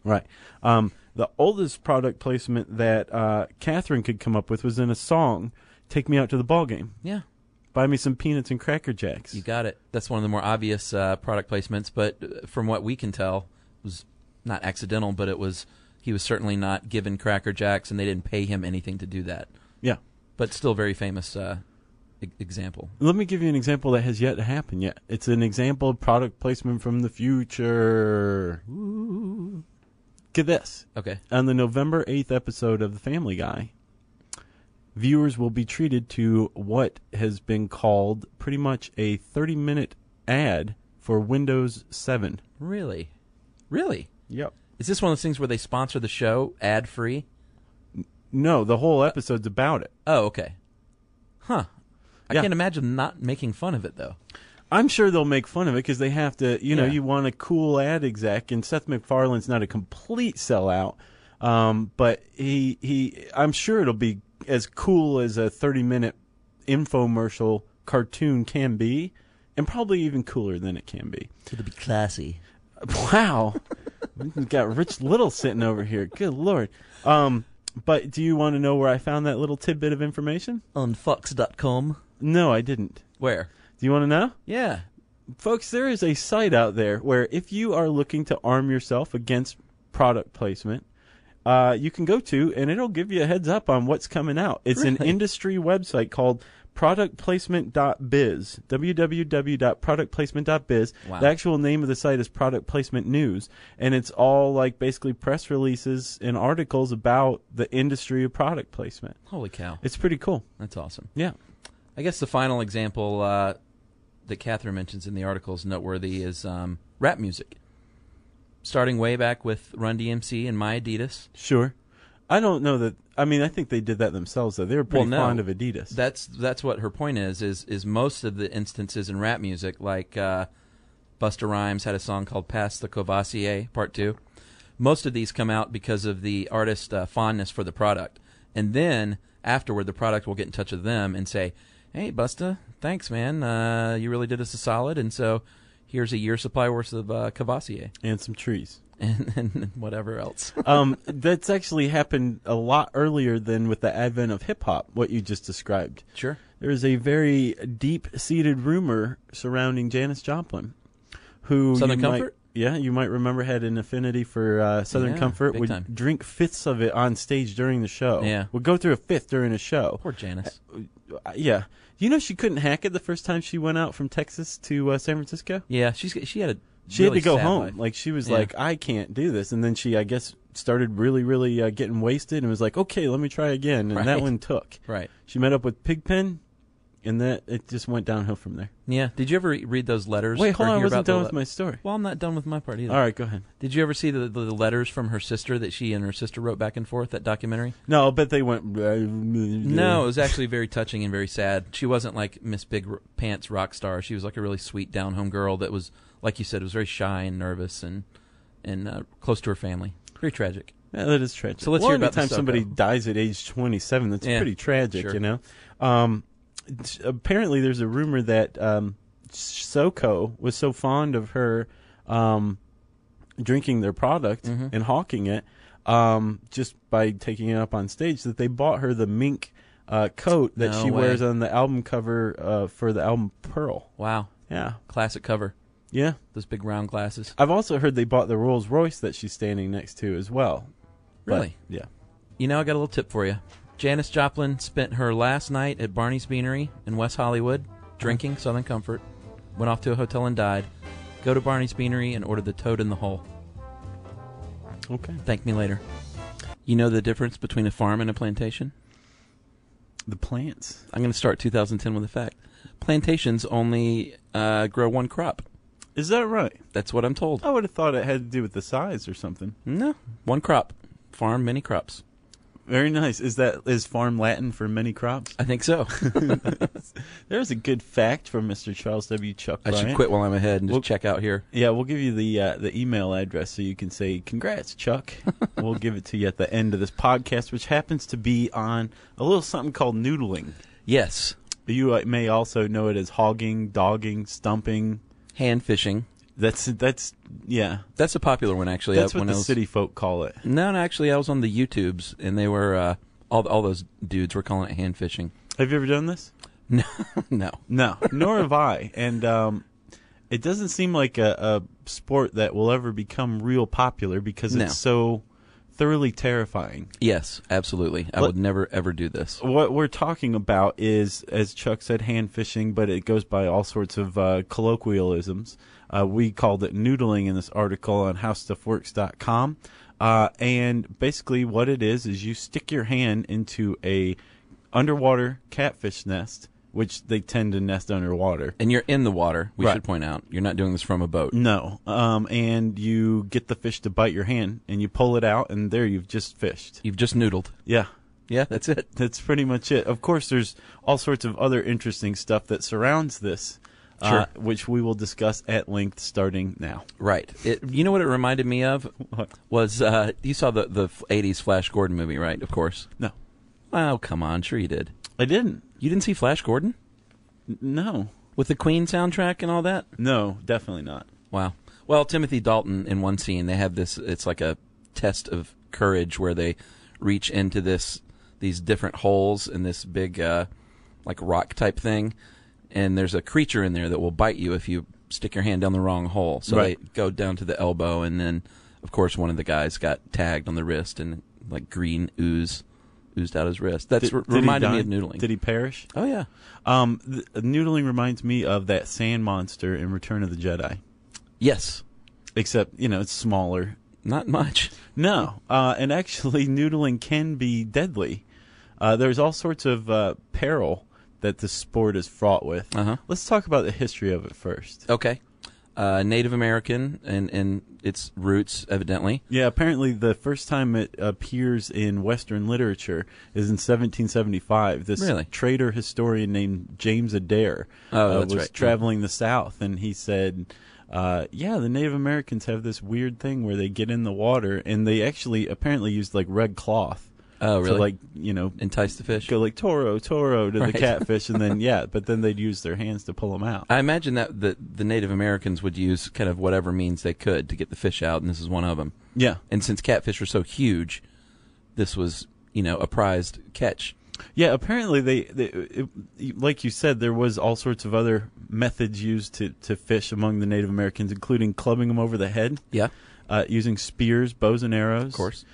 Right. The oldest product placement that Catherine could come up with was in a song, "Take Me Out to the Ball Game." Yeah. Buy me some peanuts and Cracker Jacks. You got it. That's one of the more obvious product placements, but from what we can tell, it was not accidental, but he was certainly not given Cracker Jacks, and they didn't pay him anything to do that. Yeah. But still very famous example. Let me give you an example that has yet to happen yet. It's an example of product placement from the future. Ooh. Get this. Okay. On the November 8th episode of The Family Guy, viewers will be treated to what has been called pretty much a 30-minute ad for Windows 7. Really? Really? Yep. Is this one of those things where they sponsor the show ad-free? No, the whole episode's about it. Oh, okay. Huh. I Yeah. can't imagine not making fun of it, though. I'm sure they'll make fun of it because they have to, you want a cool ad exec, and Seth MacFarlane's not a complete sellout, but I'm sure it'll be as cool as a 30-minute infomercial cartoon can be, and probably even cooler than it can be. It'll be classy. Wow. We've got Rich Little sitting over here. Good Lord. But do you want to know where I found that little tidbit of information? On Fox.com. No, I didn't. Where? Do you want to know? Yeah. Folks, there is a site out there where if you are looking to arm yourself against product placement, you can go to, and it'll give you a heads up on what's coming out. It's an industry website called productplacement.biz, www.productplacement.biz. Wow. The actual name of the site is Product Placement News, and it's all like basically press releases and articles about the industry of product placement. Holy cow. It's pretty cool. That's awesome. Yeah. I guess the final example that Catherine mentions in the article is noteworthy is rap music. Starting way back with Run DMC and My Adidas. Sure. I don't know that. I mean, I think they did that themselves, though. They were pretty fond of Adidas. That's what her point is most of the instances in rap music, like Busta Rhymes had a song called Pass the Courvoisier, Part 2. Most of these come out because of the artist's fondness for the product. And then, afterward, the product will get in touch with them and say, hey, Busta, thanks, man. You really did us a solid, and so here's a year's supply worth of Courvoisier. And some trees. And whatever else. That's actually happened a lot earlier than with the advent of hip-hop, what you just described. Sure. There's a very deep-seated rumor surrounding Janis Joplin, who Southern Comfort? You might remember had an affinity for Southern Comfort. Would time. drink fifths of it on stage during the show. Yeah. Would go through a fifth during a show. Poor Janis. Yeah. You know she couldn't hack it the first time she went out from Texas to San Francisco? Yeah, she had to go sad home. life. Like, she was like, I can't do this. And then she, I guess, started really getting wasted and was like, okay, let me try again. And that one took. Right. She met up with Pigpen, and it just went downhill from there. Yeah. Did you ever read those letters? Wait, hold on. I hear wasn't about done with my story. Well, I'm not done with my part either. All right, go ahead. Did you ever see the letters from her sister that she and her sister wrote back and forth, that documentary? No, but they went... No, it was actually very touching and very sad. She wasn't like Miss Big Pants rock star. She was like a really sweet, down-home girl that was, like you said, was very shy and nervous and close to her family. Very tragic. Yeah, that is tragic. So let's hear about anytime the somebody Soko. dies at age 27, that's pretty tragic, sure. you know? Apparently there's a rumor that Soko was so fond of her drinking their product and hawking it just by taking it up on stage that they bought her the mink coat that she wears on the album cover for the album Pearl. Wow. Yeah. Classic cover. Yeah. Those big round glasses. I've also heard they bought the Rolls Royce that she's standing next to as well. Really? But, yeah. You know, I got a little tip for you. Janis Joplin spent her last night at Barney's Beanery in West Hollywood drinking Southern Comfort, went off to a hotel and died. Go to Barney's Beanery and order the Toad in the Hole. Okay. Thank me later. You know the difference between a farm and a plantation? The plants. I'm going to start 2010 with a fact. Plantations only grow one crop. Is that right? That's what I'm told. I would have thought it had to do with the size or something. No, one crop. Farm, many crops. Very nice. Is farm Latin for many crops? I think so. There's a good fact from Mr. Charles W. Chuck I Bryant. should quit while I'm ahead and just check out here. Yeah, we'll give you the email address so you can say, congrats, Chuck. We'll give it to you at the end of this podcast, which happens to be on a little something called noodling. Yes. You may also know it as hogging, dogging, stumping. Hand fishing. That's yeah. That's a popular one, actually. That's what the city folk call it. No, actually, I was on the YouTubes, and they were all those dudes were calling it hand fishing. Have you ever done this? No. Nor have I. And it doesn't seem like a sport that will ever become real popular because it's so thoroughly terrifying. Yes, absolutely. I would never, ever do this. What we're talking about is, as Chuck said, hand fishing, but it goes by all sorts of colloquialisms. We called it noodling in this article on howstuffworks.com. And basically what it is you stick your hand into a underwater catfish nest, which they tend to nest underwater. And you're in the water, we should point out. You're not doing this from a boat. No. And you get the fish to bite your hand, and you pull it out, and there you've just fished. You've just noodled. Yeah. Yeah, that's it. That's pretty much it. Of course, there's all sorts of other interesting stuff that surrounds this, which we will discuss at length starting now. Right. You know what it reminded me of? What? Was, you saw the 80s Flash Gordon movie, right? Of course. No. Oh, come on. Sure you did. I didn't. You didn't see Flash Gordon? No. With the Queen soundtrack and all that? No, definitely not. Wow. Well, Timothy Dalton, in one scene, they have this, it's like a test of courage where they reach into these different holes in this big, like rock type thing, and there's a creature in there that will bite you if you stick your hand down the wrong hole. So they go down to the elbow, and then, of course, one of the guys got tagged on the wrist, and like green oozed out his wrist. That's reminded me of noodling. Did he perish? Oh, yeah. Noodling reminds me of that sand monster in Return of the Jedi. Yes. Except, it's smaller. Not much. No. And actually, noodling can be deadly. There's all sorts of peril that the sport is fraught with. Let's talk about the history of it first. Okay. Native American and its roots, evidently. Yeah, apparently the first time it appears in Western literature is in 1775. This trader historian named James Adair was traveling the South, and he said, the Native Americans have this weird thing where they get in the water, and they actually apparently used like red cloth. Oh, really? To entice the fish? Go like Toro to the catfish, and then, but then they'd use their hands to pull them out. I imagine that the Native Americans would use kind of whatever means they could to get the fish out, and this is one of them. Yeah. And since catfish are so huge, this was, a prized catch. Yeah, apparently like you said, there was all sorts of other methods used to fish among the Native Americans, including clubbing them over the head. Yeah. Using spears, bows, and arrows. Of course.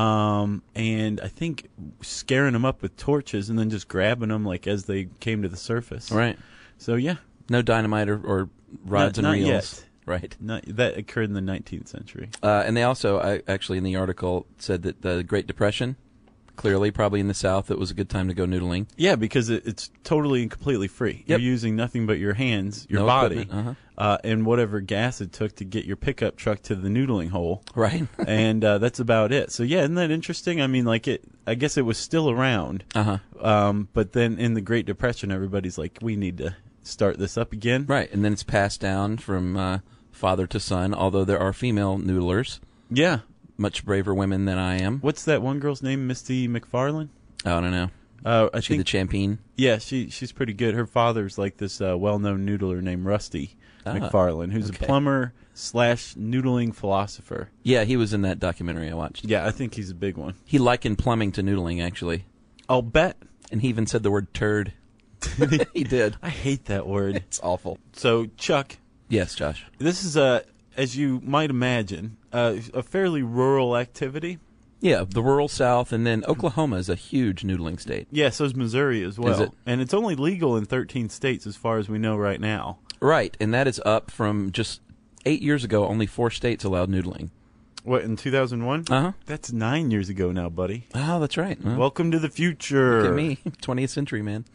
And I think scaring them up with torches and then just grabbing them like as they came to the surface. Right. So yeah. No dynamite or rods and reels. Yet. Right. That occurred in the 19th century. And they also, actually in the article, said that the Great Depression, clearly probably in the South, it was a good time to go noodling. Yeah, because it's totally and completely free. Yep. You're using nothing but your hands, your no body, and whatever gas it took to get your pickup truck to the noodling hole. Right. And that's about it. So yeah, isn't that interesting? I mean, I guess it was still around. But then in the Great Depression, everybody's like, we need to start this up again. Right, and then it's passed down from father to son, although there are female noodlers. Yeah. Much braver women than I am. What's that one girl's name? Misty McFarlane? Oh, I don't know. I think the champion. Yeah, she's pretty good. Her father's like this well-known noodler named Rusty McFarlane, who's a plumber / noodling philosopher. Yeah, he was in that documentary I watched. Yeah, I think he's a big one. He likened plumbing to noodling, actually. I'll bet. And he even said the word turd. He did. I hate that word. It's awful. So, Chuck. Yes, Josh. This is as you might imagine, a fairly rural activity. Yeah, the rural South, and then Oklahoma is a huge noodling state. Yeah, so is Missouri as well. Is it? And it's only legal in 13 states as far as we know right now. Right, and that is up from just 8 years ago, only 4 states allowed noodling. What, in 2001? That's 9 years ago now, buddy. Oh, that's right. Well, welcome to the future. Look at me, 20th century, man.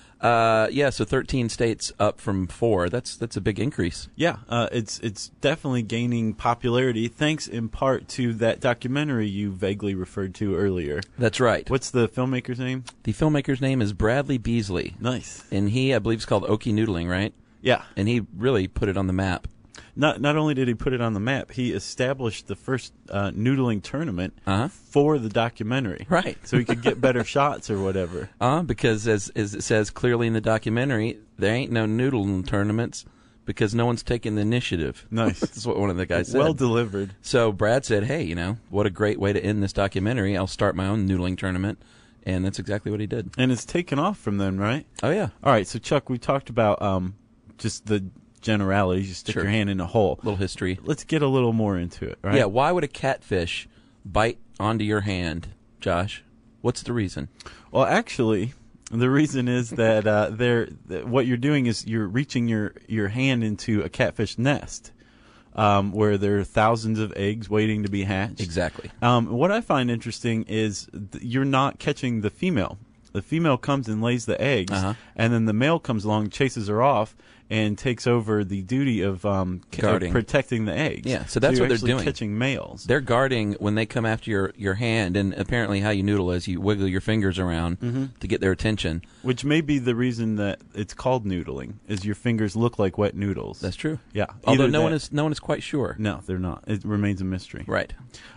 So 13 states up from 4. That's a big increase. Yeah, it's definitely gaining popularity thanks in part to that documentary you vaguely referred to earlier. That's right. What's the filmmaker's name? The filmmaker's name is Bradley Beasley. Nice. And he, I believe, is called Okie Noodling, right? Yeah. And he really put it on the map. Not only did he put it on the map, he established the first noodling tournament for the documentary. Right. So he could get better shots or whatever. Because as it says clearly in the documentary, there ain't no noodling tournaments because no one's taking the initiative. Nice. That's what one of the guys said. Well delivered. So Brad said, hey, what a great way to end this documentary. I'll start my own noodling tournament. And that's exactly what he did. And it's taken off from then, right? Oh, yeah. All right, so Chuck, we talked about just the generalities. You stick your hand in a hole. Little history. Let's get a little more into it, right? Yeah, why would a catfish bite onto your hand, Josh? What's the reason? Well, actually, the reason is that what you're doing is you're reaching your hand into a catfish nest. Where there are thousands of eggs waiting to be hatched. Exactly. What I find interesting is you're not catching the female. The female comes and lays the eggs, and then the male comes along, chases her off, and takes over the duty of protecting the eggs. Yeah, so that's what they're doing. Catching males. They're guarding when they come after your hand, and apparently how you noodle is you wiggle your fingers around to get their attention. Which may be the reason that it's called noodling, is your fingers look like wet noodles. That's true. Yeah. Although no one is quite sure. No, they're not. It remains a mystery. Right.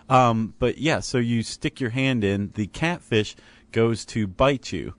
But yeah, so you stick your hand in, the catfish goes to bite you,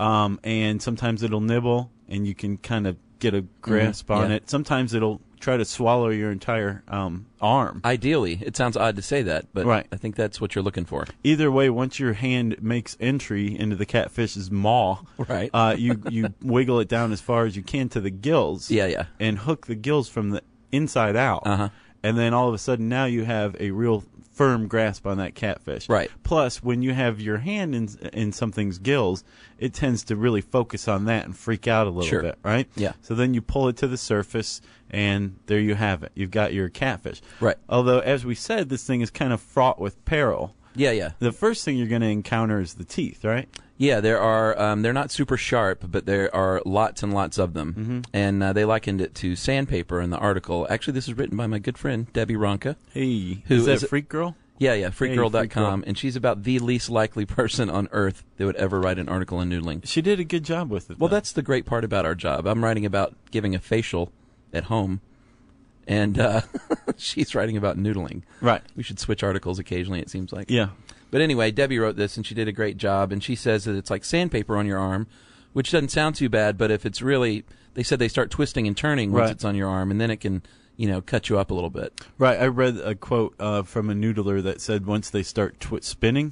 and sometimes it'll nibble, and you can kind of get a grasp on it. Sometimes it'll try to swallow your entire arm. Ideally, it sounds odd to say that, but right. I think that's what you're looking for. Either way, once your hand makes entry into the catfish's maw, right, you wiggle it down as far as you can to the gills, and hook the gills from the inside out, and then all of a sudden now you have a real firm grasp on that catfish. Right. Plus, when you have your hand in something's gills, it tends to really focus on that and freak out a little bit, right? Yeah. So then you pull it to the surface, and there you have it. You've got your catfish. Right. Although, as we said, this thing is kind of fraught with peril. Yeah. The first thing you're going to encounter is the teeth, right? Yeah, there are. They're not super sharp, but there are lots and lots of them. And they likened it to sandpaper in the article. Actually, this is written by my good friend, Debbie Ronka. Hey, who is that Freak Girl? Yeah, freakgirl.com. Freak Girl. And she's about the least likely person on earth that would ever write an article on noodling. She did a good job with it. Well, that's the great part about our job. I'm writing about giving a facial at home, and she's writing about noodling. Right. We should switch articles occasionally, it seems like. Yeah. But anyway, Debbie wrote this, and she did a great job. And she says that it's like sandpaper on your arm, which doesn't sound too bad. But if it's really, they said they start twisting and turning once it's on your arm, and then it can, cut you up a little bit. Right. I read a quote from a noodler that said once they start spinning,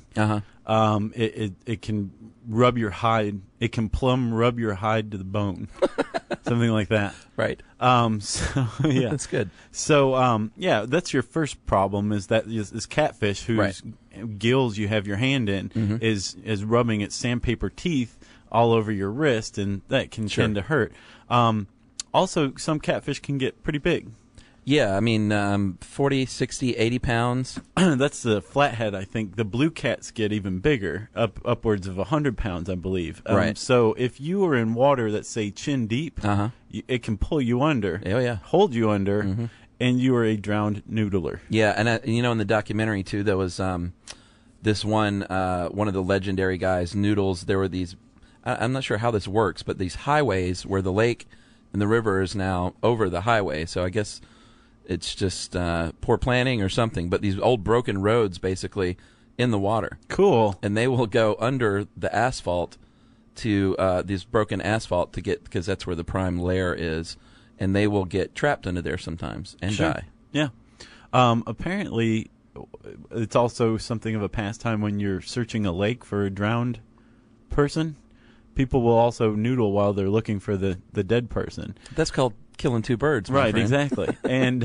it can rub your hide. It can plumb rub your hide to the bone. Something like that. Right. So yeah, that's good. So that's your first problem, is that this catfish whose gills you have your hand in is rubbing its sandpaper teeth all over your wrist, and that can tend to hurt. Also, some catfish can get pretty big. Yeah, I mean, 40, 60, 80 pounds. That's the flathead, I think. The blue cats get even bigger, upwards of 100 pounds, I believe. Right. So if you are in water that's, say, chin deep, it can pull you under, hold you under, and you are a drowned noodler. Yeah, and in the documentary, too, there was this one of the legendary guys, Noodles. There were these, I'm not sure how this works, but these highways where the lake and the river is now over the highway. So I guess it's just poor planning or something, but these old broken roads basically in the water. Cool. And they will go under the asphalt to this broken asphalt to get, because that's where the prime layer is, and they will get trapped under there sometimes and die. Yeah. Apparently, it's also something of a pastime when you're searching a lake for a drowned person. People will also noodle while they're looking for the dead person. That's called killing two birds, my friend. Exactly. And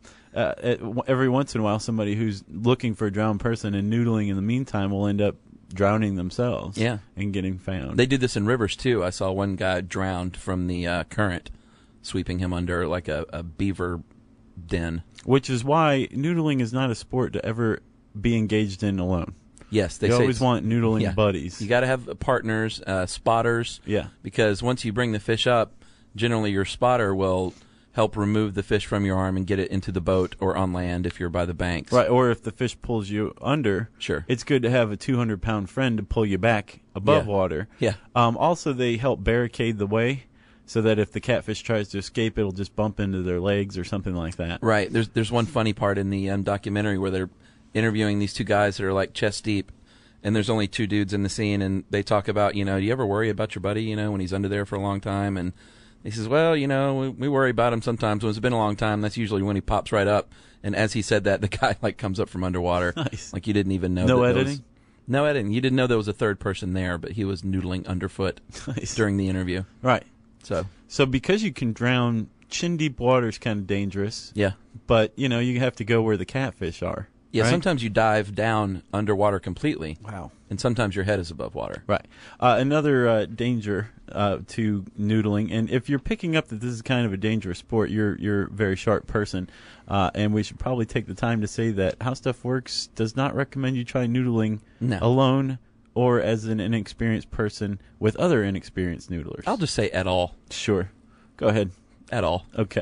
every once in a while, somebody who's looking for a drowned person and noodling in the meantime will end up drowning themselves. Yeah. And getting found. They do this in rivers too. I saw one guy drowned from the current sweeping him under like a beaver den. Which is why noodling is not a sport to ever be engaged in alone. Yes, they always want noodling buddies. You got to have partners, spotters. Yeah. Because once you bring the fish up, generally your spotter will help remove the fish from your arm and get it into the boat or on land if you're by the banks. Right, or if the fish pulls you under, it's good to have a 200-pound friend to pull you back above water. Yeah. Also, they help barricade the way so that if the catfish tries to escape, it'll just bump into their legs or something like that. Right. There's one funny part in the documentary where they're interviewing these two guys that are like chest deep, and there's only two dudes in the scene, and they talk about, do you ever worry about your buddy, when he's under there for a long time? And He says, well, we worry about him sometimes. When it's been a long time, that's usually when he pops right up. And as he said that, the guy comes up from underwater. Nice. Like you didn't even know. No editing? No editing. You didn't know there was a third person there, but he was noodling underfoot Nice. during the interview. Right. So because you can drown, chin deep water is kind of dangerous. yeah. But, you have to go where the catfish are. Yeah, right? sometimes you dive down underwater completely, Wow. and sometimes your head is above water. Right. Another danger to noodling, and if you're picking up that this is kind of a dangerous sport, you're a very sharp person, and we should probably take the time to say that How Stuff Works does not recommend you try noodling No. alone or as an inexperienced person with other inexperienced noodlers. I'll just say at all. Sure. Go ahead. At all. Okay.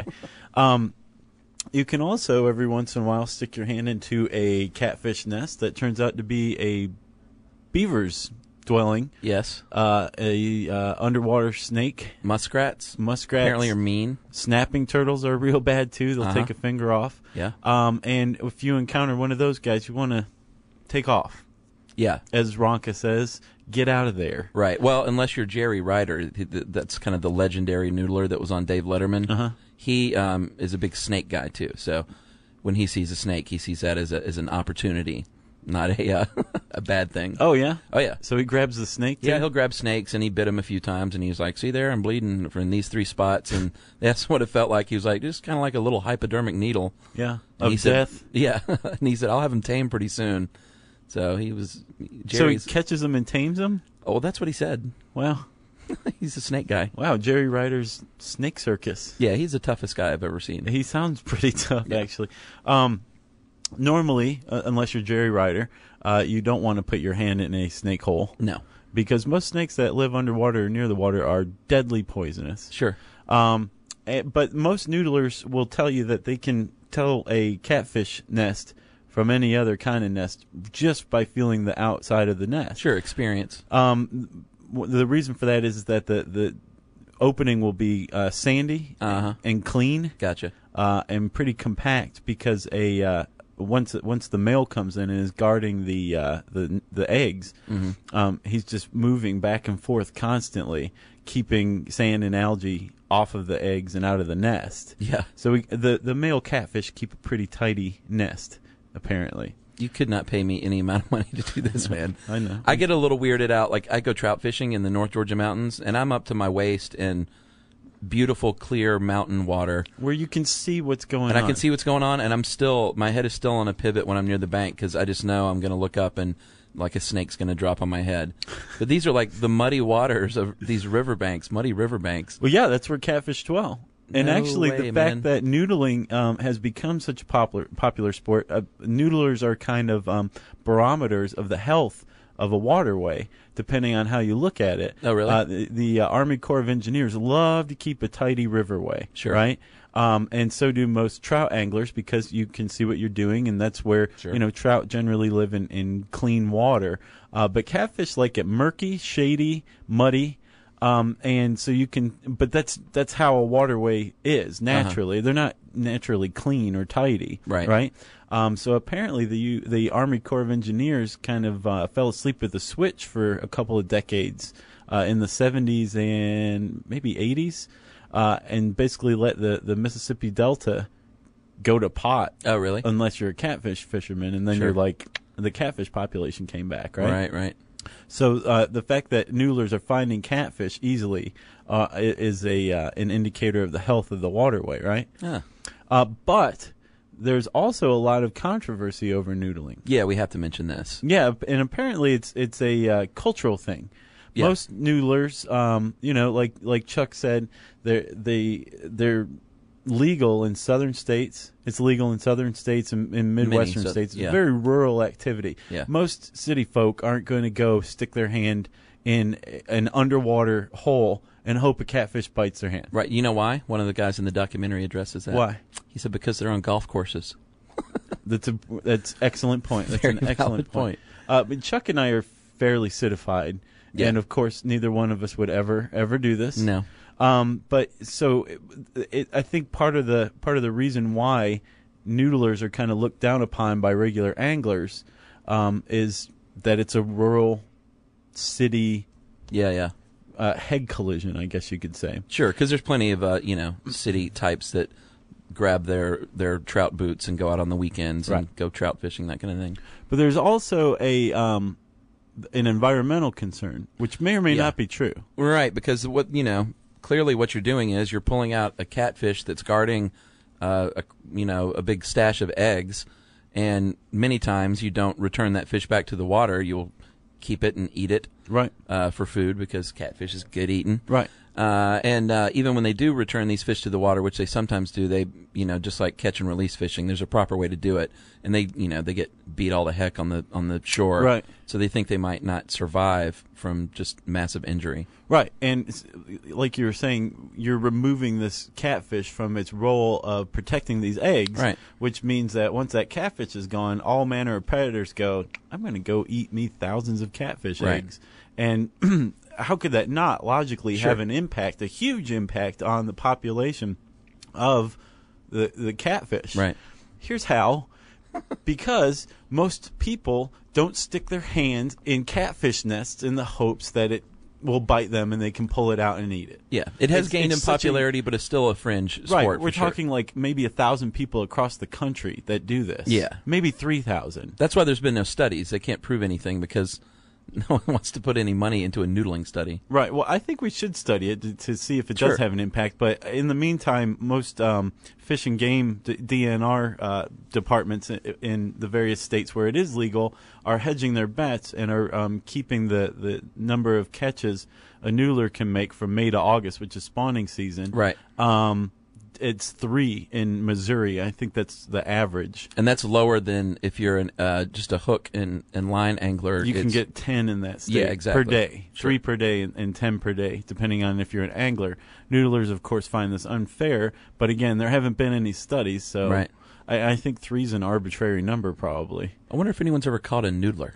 You can also, every once in a while, stick your hand into a catfish nest that turns out to be a beaver's dwelling. Yes. A underwater snake. Muskrats Muskrats apparently are mean. Snapping turtles are real bad, too. They'll take a finger off. Yeah. And if you encounter one of those guys, you want to take off. Yeah. As Ronka says, get out of there. Right. Well, unless you're Jerry Ryder, that's kind of the legendary noodler that was on Dave Letterman. Uh-huh. He is a big snake guy too. So when he sees a snake, he sees that as an opportunity, not a a bad thing. Oh, yeah? Oh yeah. So he grabs the snake, too? Yeah, he'll grab snakes, and he bit him a few times, and he's like, "See there, I'm bleeding in these 3 spots," and that's what it felt like. He was like, just kind of like a little hypodermic needle. Yeah. And Of he said, death? yeah. And he said, "I'll have him tamed pretty soon." So he was. So he catches them and tames them? Oh, that's what he said. Wow. He's a snake guy. Wow, Jerry Ryder's Snake Circus. Yeah, he's the toughest guy I've ever seen. He sounds pretty tough, actually. Normally, unless you're Jerry Ryder, you don't want to put your hand in a snake hole. No. Because most snakes that live underwater or near the water are deadly poisonous. Sure. But most noodlers will tell you that they can tell a catfish nest from any other kind of nest just by feeling the outside of the nest. Sure, experience. The reason for that is that the opening will be sandy and clean. Gotcha. And pretty compact because once the male comes in and is guarding the eggs, he's just moving back and forth constantly, keeping sand and algae off of the eggs and out of the nest. Yeah. So the male catfish keep a pretty tidy nest, apparently. You could not pay me any amount of money to do this, man. I know. I get a little weirded out. Like, I go trout fishing in the North Georgia mountains, and I'm up to my waist in beautiful, clear mountain water. Where you can see what's going on. And I can see what's going on, and my head is still on a pivot when I'm near the bank because I just know I'm going to look up and like a snake's going to drop on my head. But these are like the muddy waters of these riverbanks, muddy riverbanks. Well, yeah, that's where catfish dwell. And No actually, way, the fact man. that noodling has become such a popular sport, noodlers are kind of barometers of the health of a waterway, depending on how you look at it. Oh, really? The Army Corps of Engineers love to keep a tidy riverway, Sure. right? And so do most trout anglers because you can see what you're doing, and that's where Sure. Trout generally live in clean water. But catfish like it murky, shady, muddy. And so you can, but that's how a waterway is naturally. They're not naturally clean or tidy, Right. So apparently the Army Corps of Engineers kind of fell asleep at the switch for a couple of decades in the 70s and maybe 80s, and basically let the Mississippi Delta go to pot. Oh, really? Unless you're a catfish fisherman, and then Sure. you're like the catfish population came back, right? Right. So the fact that noodlers are finding catfish easily is an indicator of the health of the waterway, right? Huh. But there's also a lot of controversy over noodling. Yeah, we have to mention this. Yeah, and apparently it's a cultural thing. Yeah. Most noodlers, like Chuck said, they're legal in southern states. It's legal in southern states and in midwestern states. It's yeah. a very rural activity. Yeah. Most city folk aren't going to go stick their hand in an underwater hole and hope a catfish bites their hand. Right. You know why? One of the guys in the documentary addresses that. Why? He said because they're on golf courses. That's excellent point. That's Very an excellent valid point. But Chuck and I are fairly citified, Yeah. and of course, neither one of us would ever do this. No. But so I think part of the reason why noodlers are kind of looked down upon by regular anglers is that it's a rural city Yeah. head collision, I guess you could say. Sure, because there's plenty of city types that grab their trout boots and go out on the weekends and go trout fishing, that kind of thing. But there's also an environmental concern, which may or may not be true. Right, because clearly what you're doing is you're pulling out a catfish that's guarding a big stash of eggs, and many times you don't return that fish back to the water. You'll keep it and eat it for food, because catfish is good eating. Right. And even when they do return these fish to the water, which they sometimes do, they, just like catch and release fishing, there's a proper way to do it. And they get beat all the heck on the shore. Right. So they think they might not survive from just massive injury. Right. And like you were saying, you're removing this catfish from its role of protecting these eggs, which means that once that catfish is gone, all manner of predators go, I'm going to go eat me thousands of catfish eggs. And how could that not logically have an impact, a huge impact on the population of the catfish? Right. Here's how. Because most people don't stick their hands in catfish nests in the hopes that it will bite them and they can pull it out and eat it. Yeah, it has gained in popularity, but it's still a fringe sport. Right, we're talking like maybe 1,000 people across the country that do this. Yeah. Maybe 3,000. That's why there's been no studies. They can't prove anything because no one wants to put any money into a noodling study. Right. Well, I think we should study it to see if it does have an impact. But in the meantime, most fish and game DNR departments in the various states where it is legal are hedging their bets and are keeping the number of catches a noodler can make from May to August, which is spawning season. Right. It's 3 in Missouri. I think that's the average. And that's lower than if you're just a hook and line angler. You can get 10 in that state exactly. per day. 3 per day and 10 per day, depending on if you're an angler. Noodlers, of course, find this unfair. But again, there haven't been any studies, so I think 3 is an arbitrary number probably. I wonder if anyone's ever caught a noodler.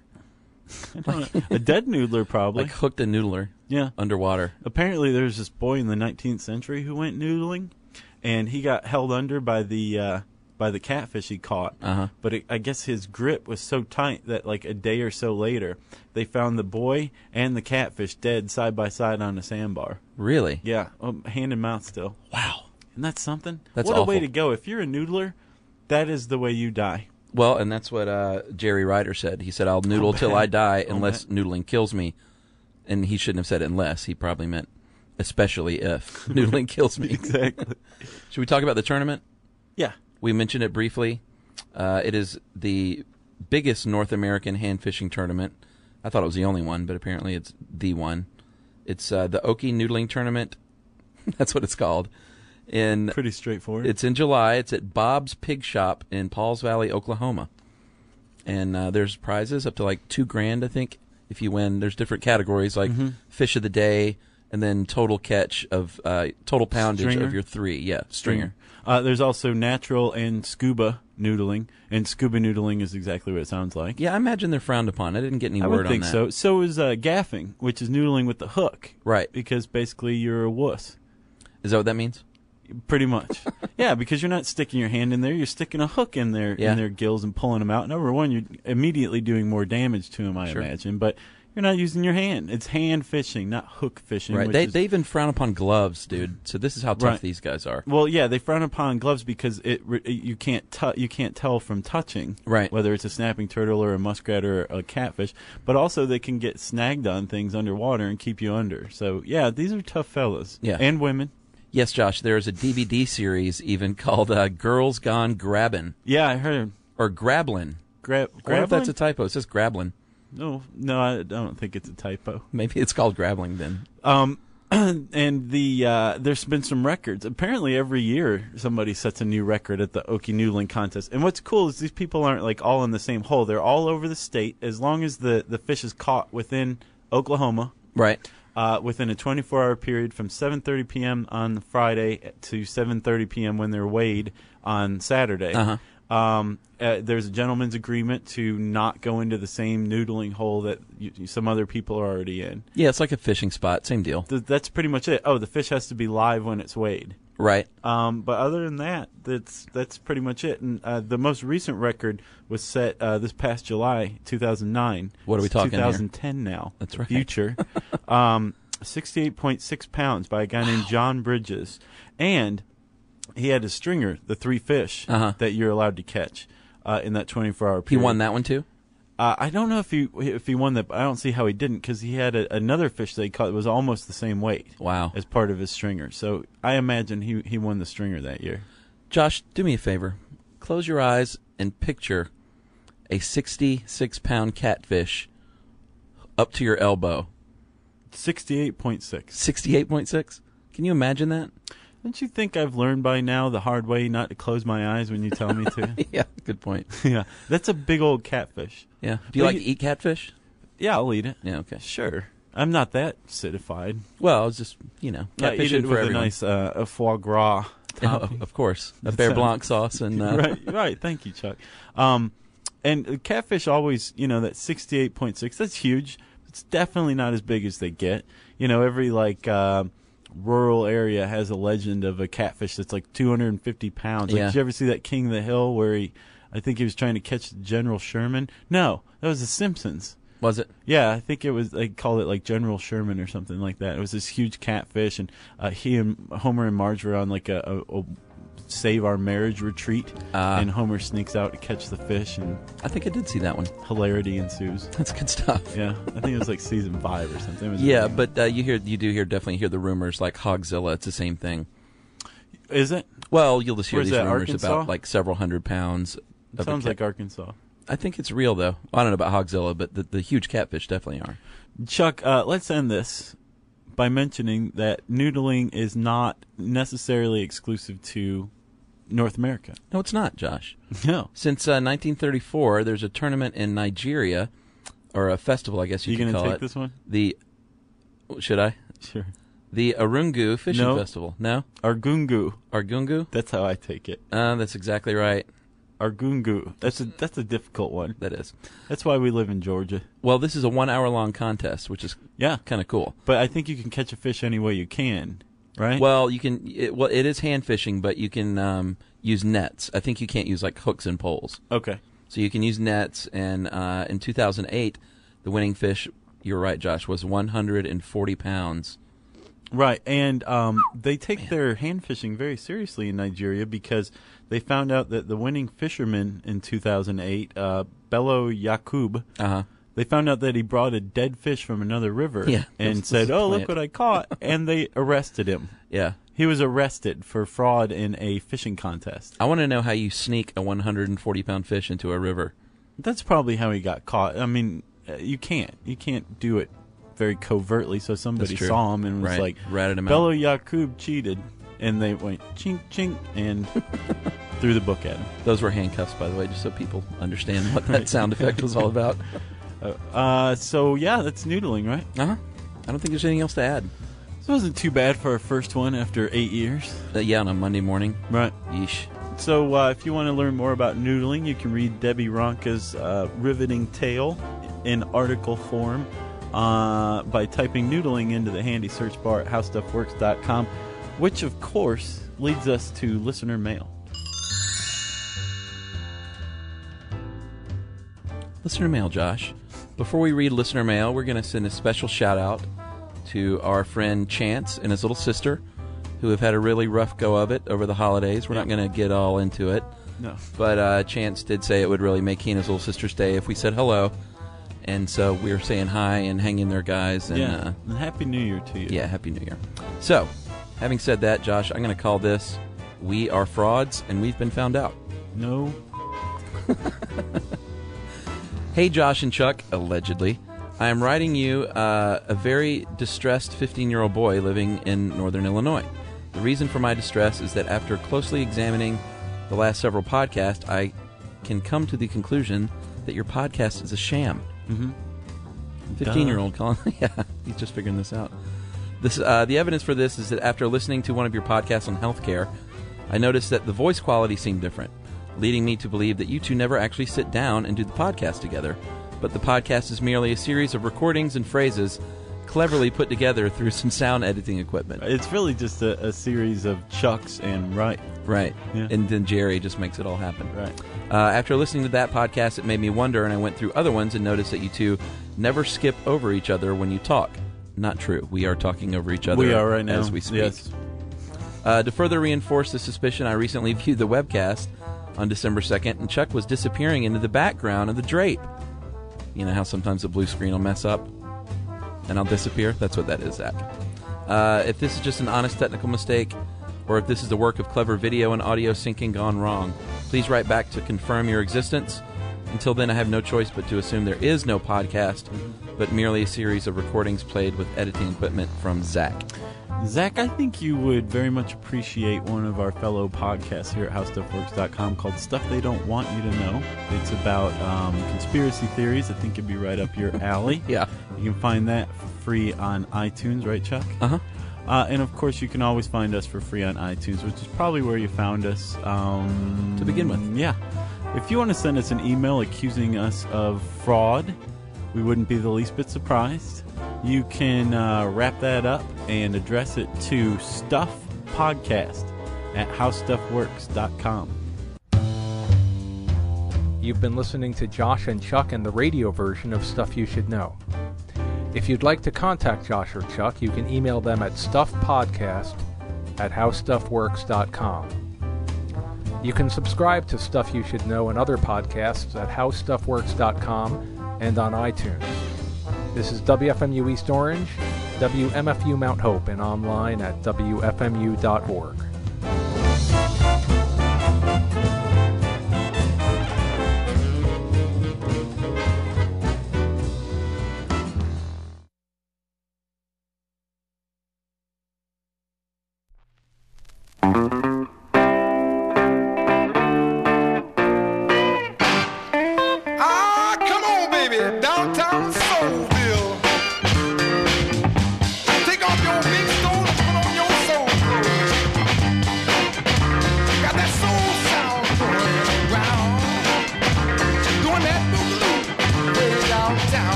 A dead noodler probably. Like hooked a noodler underwater. Apparently there's this boy in the 19th century who went noodling. And he got held under by the catfish he caught. But I guess his grip was so tight that like a day or so later, they found the boy and the catfish dead side by side on a sandbar. Really? Yeah, hand and mouth still. Wow. Isn't that something? That's what awful. a way to go. If you're a noodler, that is the way you die. Well, and that's what Jerry Ryder said. He said, I'll noodle till I die unless noodling kills me. And he shouldn't have said unless. He probably meant especially if noodling kills me. Exactly. Should we talk about the tournament? Yeah. We mentioned it briefly. It is the biggest North American hand fishing tournament. I thought it was the only one, but apparently it's the one. It's the Okie Noodling Tournament. That's what it's called. Pretty straightforward. It's in July. It's at Bob's Pig Shop in Pauls Valley, Oklahoma. And there's prizes up to like $2,000, I think, if you win. There's different categories like Fish of the Day, and then total catch of total poundage of your 3. Yeah, stringer. There's also natural and scuba noodling, and scuba noodling is exactly what it sounds like. Yeah, I imagine they're frowned upon. I didn't get any word on that. I would think so. So is gaffing, which is noodling with the hook. Right. Because basically you're a wuss. Is that what that means? Pretty much. Yeah, because you're not sticking your hand in there. You're sticking a hook in their gills and pulling them out. Number one, you're immediately doing more damage to them, I imagine. But you're not using your hand. It's hand fishing, not hook fishing. Right. They even frown upon gloves, dude. So this is how tough these guys are. Well, yeah, they frown upon gloves because you can't tell from touching whether it's a snapping turtle or a muskrat or a catfish. But also they can get snagged on things underwater and keep you under. So yeah, these are tough fellas. Yeah. And women. Yes, Josh. There is a DVD series even called Girls Gone Grabbin'. Yeah, I heard. Or Grablin'. I wonder if that's a typo. It says Grablin'. No, I don't think it's a typo. Maybe it's called Grabbling then. And there's been some records. Apparently, every year somebody sets a new record at the Okie Noodling contest. And what's cool is these people aren't like all in the same hole. They're all over the state as long as the fish is caught within Oklahoma. Right. Within a 24-hour period from 7:30 p.m. on Friday to 7:30 p.m. when they're weighed on Saturday. There's a gentleman's agreement to not go into the same noodling hole that some other people are already in. Yeah, it's like a fishing spot. Same deal. That's pretty much it. Oh, the fish has to be live when it's weighed. Right. But other than that, that's pretty much it. And the most recent record was set this past July, 2009. What are we talking 2010 now. That's right. Future. 68.6 pounds by a guy named John Bridges. And he had a stringer, the 3 fish that you're allowed to catch in that 24-hour period. He won that one too? I don't know if he won that, but I don't see how he didn't, because he had another fish that he caught that was almost the same weight. Wow. As part of his stringer. So I imagine he won the stringer that year. Josh, do me a favor. Close your eyes and picture a 66-pound catfish up to your elbow. 68.6. 68.6? Can you imagine that? Don't you think I've learned by now the hard way not to close my eyes when you tell me to? Yeah, good point. Yeah, that's a big old catfish. Yeah. Do you like to eat catfish? Yeah, I'll eat it. Yeah, okay. Sure. I'm not that acidified. Well, it's just, catfish eat it for with everyone. a nice foie gras topping. Of course. A Bear Blanc sauce. And Right. Thank you, Chuck. And catfish always, that 68.6, that's huge. It's definitely not as big as they get. Every, rural area has a legend of a catfish that's like 250 pounds. Did you ever see that King of the Hill where I think he was trying to catch General Sherman? No, that was The Simpsons. Was it? Yeah, I think it was. They called it like General Sherman or something like that. It was this huge catfish, and he and Homer and Marge were on like a save our marriage retreat, and Homer sneaks out to catch the fish, and I think I did see that one. Hilarity ensues. That's good stuff. Yeah, I think it was like season 5 or something. It was but you definitely hear the rumors like Hogzilla. It's the same thing. Is it? Well, you'll just hear these rumors Arkansas? about like several hundred pounds. It sounds like Arkansas. I think it's real though. I don't know about Hogzilla, but the huge catfish definitely are. Chuck, let's end this by mentioning that noodling is not necessarily exclusive to North America. No, it's not, Josh. No. Since 1934, there's a tournament in Nigeria, or a festival, I guess you could call it. You going to take this one? Should I? Sure. The Arungu Fishing Festival. No? Argungu. Argungu? That's how I take it. That's exactly right. Argungu. That's a difficult one. That is. That's why we live in Georgia. Well, this is a 1-hour-long contest, which is kind of cool. But I think you can catch a fish any way you can. Right? Well, you can. It is hand fishing, but you can use nets. I think you can't use like hooks and poles. Okay. So you can use nets, and in 2008, the winning fish, you're right, Josh, was 140 pounds. Right, and they take their hand fishing very seriously in Nigeria because they found out that the winning fisherman in 2008, Bello Yakub, they found out that he brought a dead fish from another river and said, look what I caught, and they arrested him. Yeah. He was arrested for fraud in a fishing contest. I want to know how you sneak a 140-pound fish into a river. That's probably how he got caught. I mean, you can't do it very covertly, so somebody saw him and was like, ratted him Bello out. Yakub cheated, and they went chink, chink, and threw the book at him. Those were handcuffs, by the way, just so people understand what that sound effect was all about. So yeah, that's noodling, right? I don't think there's anything else to add. This wasn't too bad for our first one after 8 years. On a Monday morning. Right. Yeesh. So if you want to learn more about noodling, you can read Debbie Ronka's riveting tale in article form by typing noodling into the handy search bar at howstuffworks.com, which of course leads us to listener mail. Listener mail, Josh. Before we read listener mail, we're going to send a special shout out to our friend Chance and his little sister, who have had a really rough go of it over the holidays. We're not going to get all into it. No. But Chance did say it would really make he and his little sister's day if we said hello. And so we were saying hi and hang in there, guys. And, and Happy New Year to you. Yeah, Happy New Year. So, having said that, Josh, I'm going to call this We Are Frauds, and We've Been Found Out. No. Hey, Josh and Chuck, allegedly. I am writing you a very distressed 15-year-old boy living in northern Illinois. The reason for my distress is that after closely examining the last several podcasts, I can come to the conclusion that your podcast is a sham. Mm-hmm. 15-year-old Colin. Yeah, he's just figuring this out. The evidence for this is that after listening to one of your podcasts on healthcare, I noticed that the voice quality seemed different, leading me to believe that you two never actually sit down and do the podcast together, but the podcast is merely a series of recordings and phrases cleverly put together through some sound editing equipment. It's really just a series of Chucks and Right. Yeah. And then Jerry just makes it all happen. Right. After listening to that podcast, it made me wonder, and I went through other ones and noticed that you two never skip over each other when you talk. Not true. We are talking over each other We are right now. as we speak. Yes. To further reinforce the suspicion, I recently viewed the webcast on December 2nd, and Chuck was disappearing into the background of the drape. You know how sometimes the blue screen will mess up and I'll disappear? That's what that is, Zach. If this is just an honest technical mistake, or if this is the work of clever video and audio syncing gone wrong, please write back to confirm your existence. Until then, I have no choice but to assume there is no podcast, but merely a series of recordings played with editing equipment from Zach. Zach, I think you would very much appreciate one of our fellow podcasts here at HowStuffWorks.com called Stuff They Don't Want You to Know. It's about conspiracy theories. I think it'd be right up your alley. Yeah. You can find that for free on iTunes, right, Chuck? Uh-huh. And, of course, you can always find us for free on iTunes, which is probably where you found us. To begin with. Yeah. If you want to send us an email accusing us of fraud, we wouldn't be the least bit surprised. You can wrap that up and address it to stuffpodcast@howstuffworks.com. You've been listening to Josh and Chuck and the radio version of Stuff You Should Know. If you'd like to contact Josh or Chuck, you can email them at stuffpodcast@howstuffworks.com. You can subscribe to Stuff You Should Know and other podcasts at howstuffworks.com and on iTunes. This is WFMU East Orange, WMFU Mount Hope, and online at wfmu.org.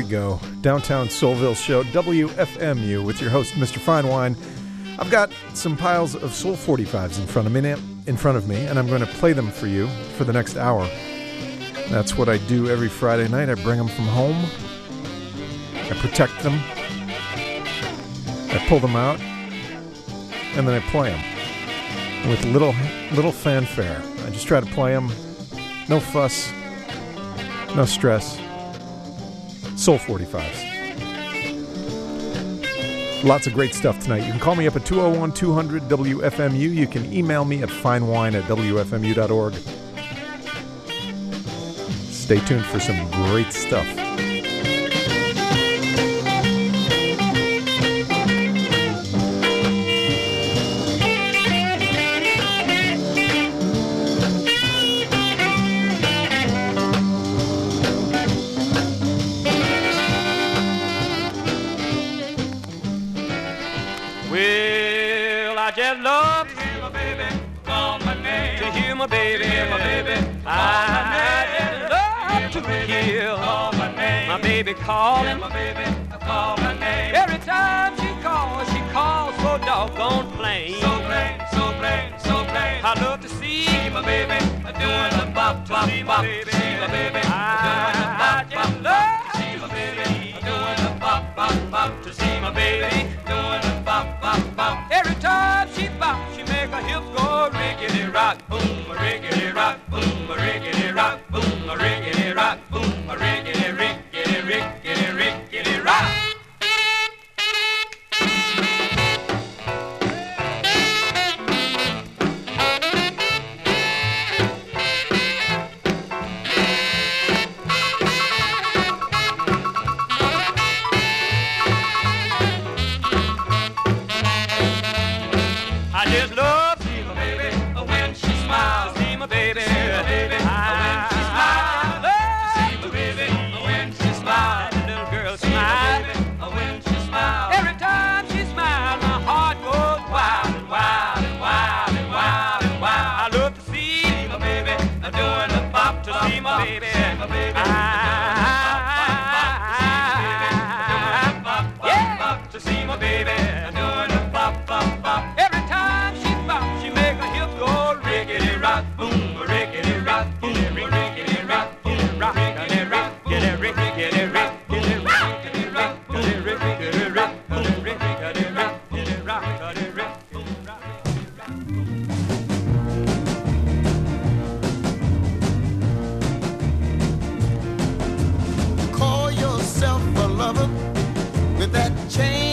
go. Downtown Soulville Show, WFMU, with your host, Mr. Fine Wine. I've got some piles of Soul 45s in front of me, and I'm going to play them for you for the next hour. That's what I do every Friday night. I bring them from home. I protect them. I pull them out, and then I play them with little fanfare. I just try to play them. No fuss. No stress. Soul 45s. Lots of great stuff tonight. You can call me up at 201-200-WFMU. You can email me at finewine@wfmu.org. Stay tuned for some great stuff. I love to hear my baby call my name. To hear my baby, I love to hear my baby calling. My baby call my name. Every time she calls so doggone plain. So plain, so plain, so plain. I love to see my baby doing the bop, bop, bop. See my baby doing the bop, bop, bop. See my baby doing the bop, bop, bop. To see my baby doing the bop, bop, bop. Every time she bop, she make her hips go rickety rock, boom, rickety rock, boom, rickety rock, boom, rickety rock, boom, rickety, rickety, rickety, rickety rock. I just love see my baby when she smiles. See my baby, when she smiles. See my baby when she smiles. Little girl smile when she smiles. Every time she smiles, my heart goes wild and wild and wild and wild and wild. I love to see my baby doing the bop. To see my baby, to see my baby doing the bop, bop, bop. Every time she bop, she make her hips go rickety rock, boom, rickety rock, boom, rickety rock, boom, rock, rickety rock, rickety rock, rickety rock, rickety rock, rickety rock, rickety rock, rickety rock, boom, rock. Call yourself a lover with that chain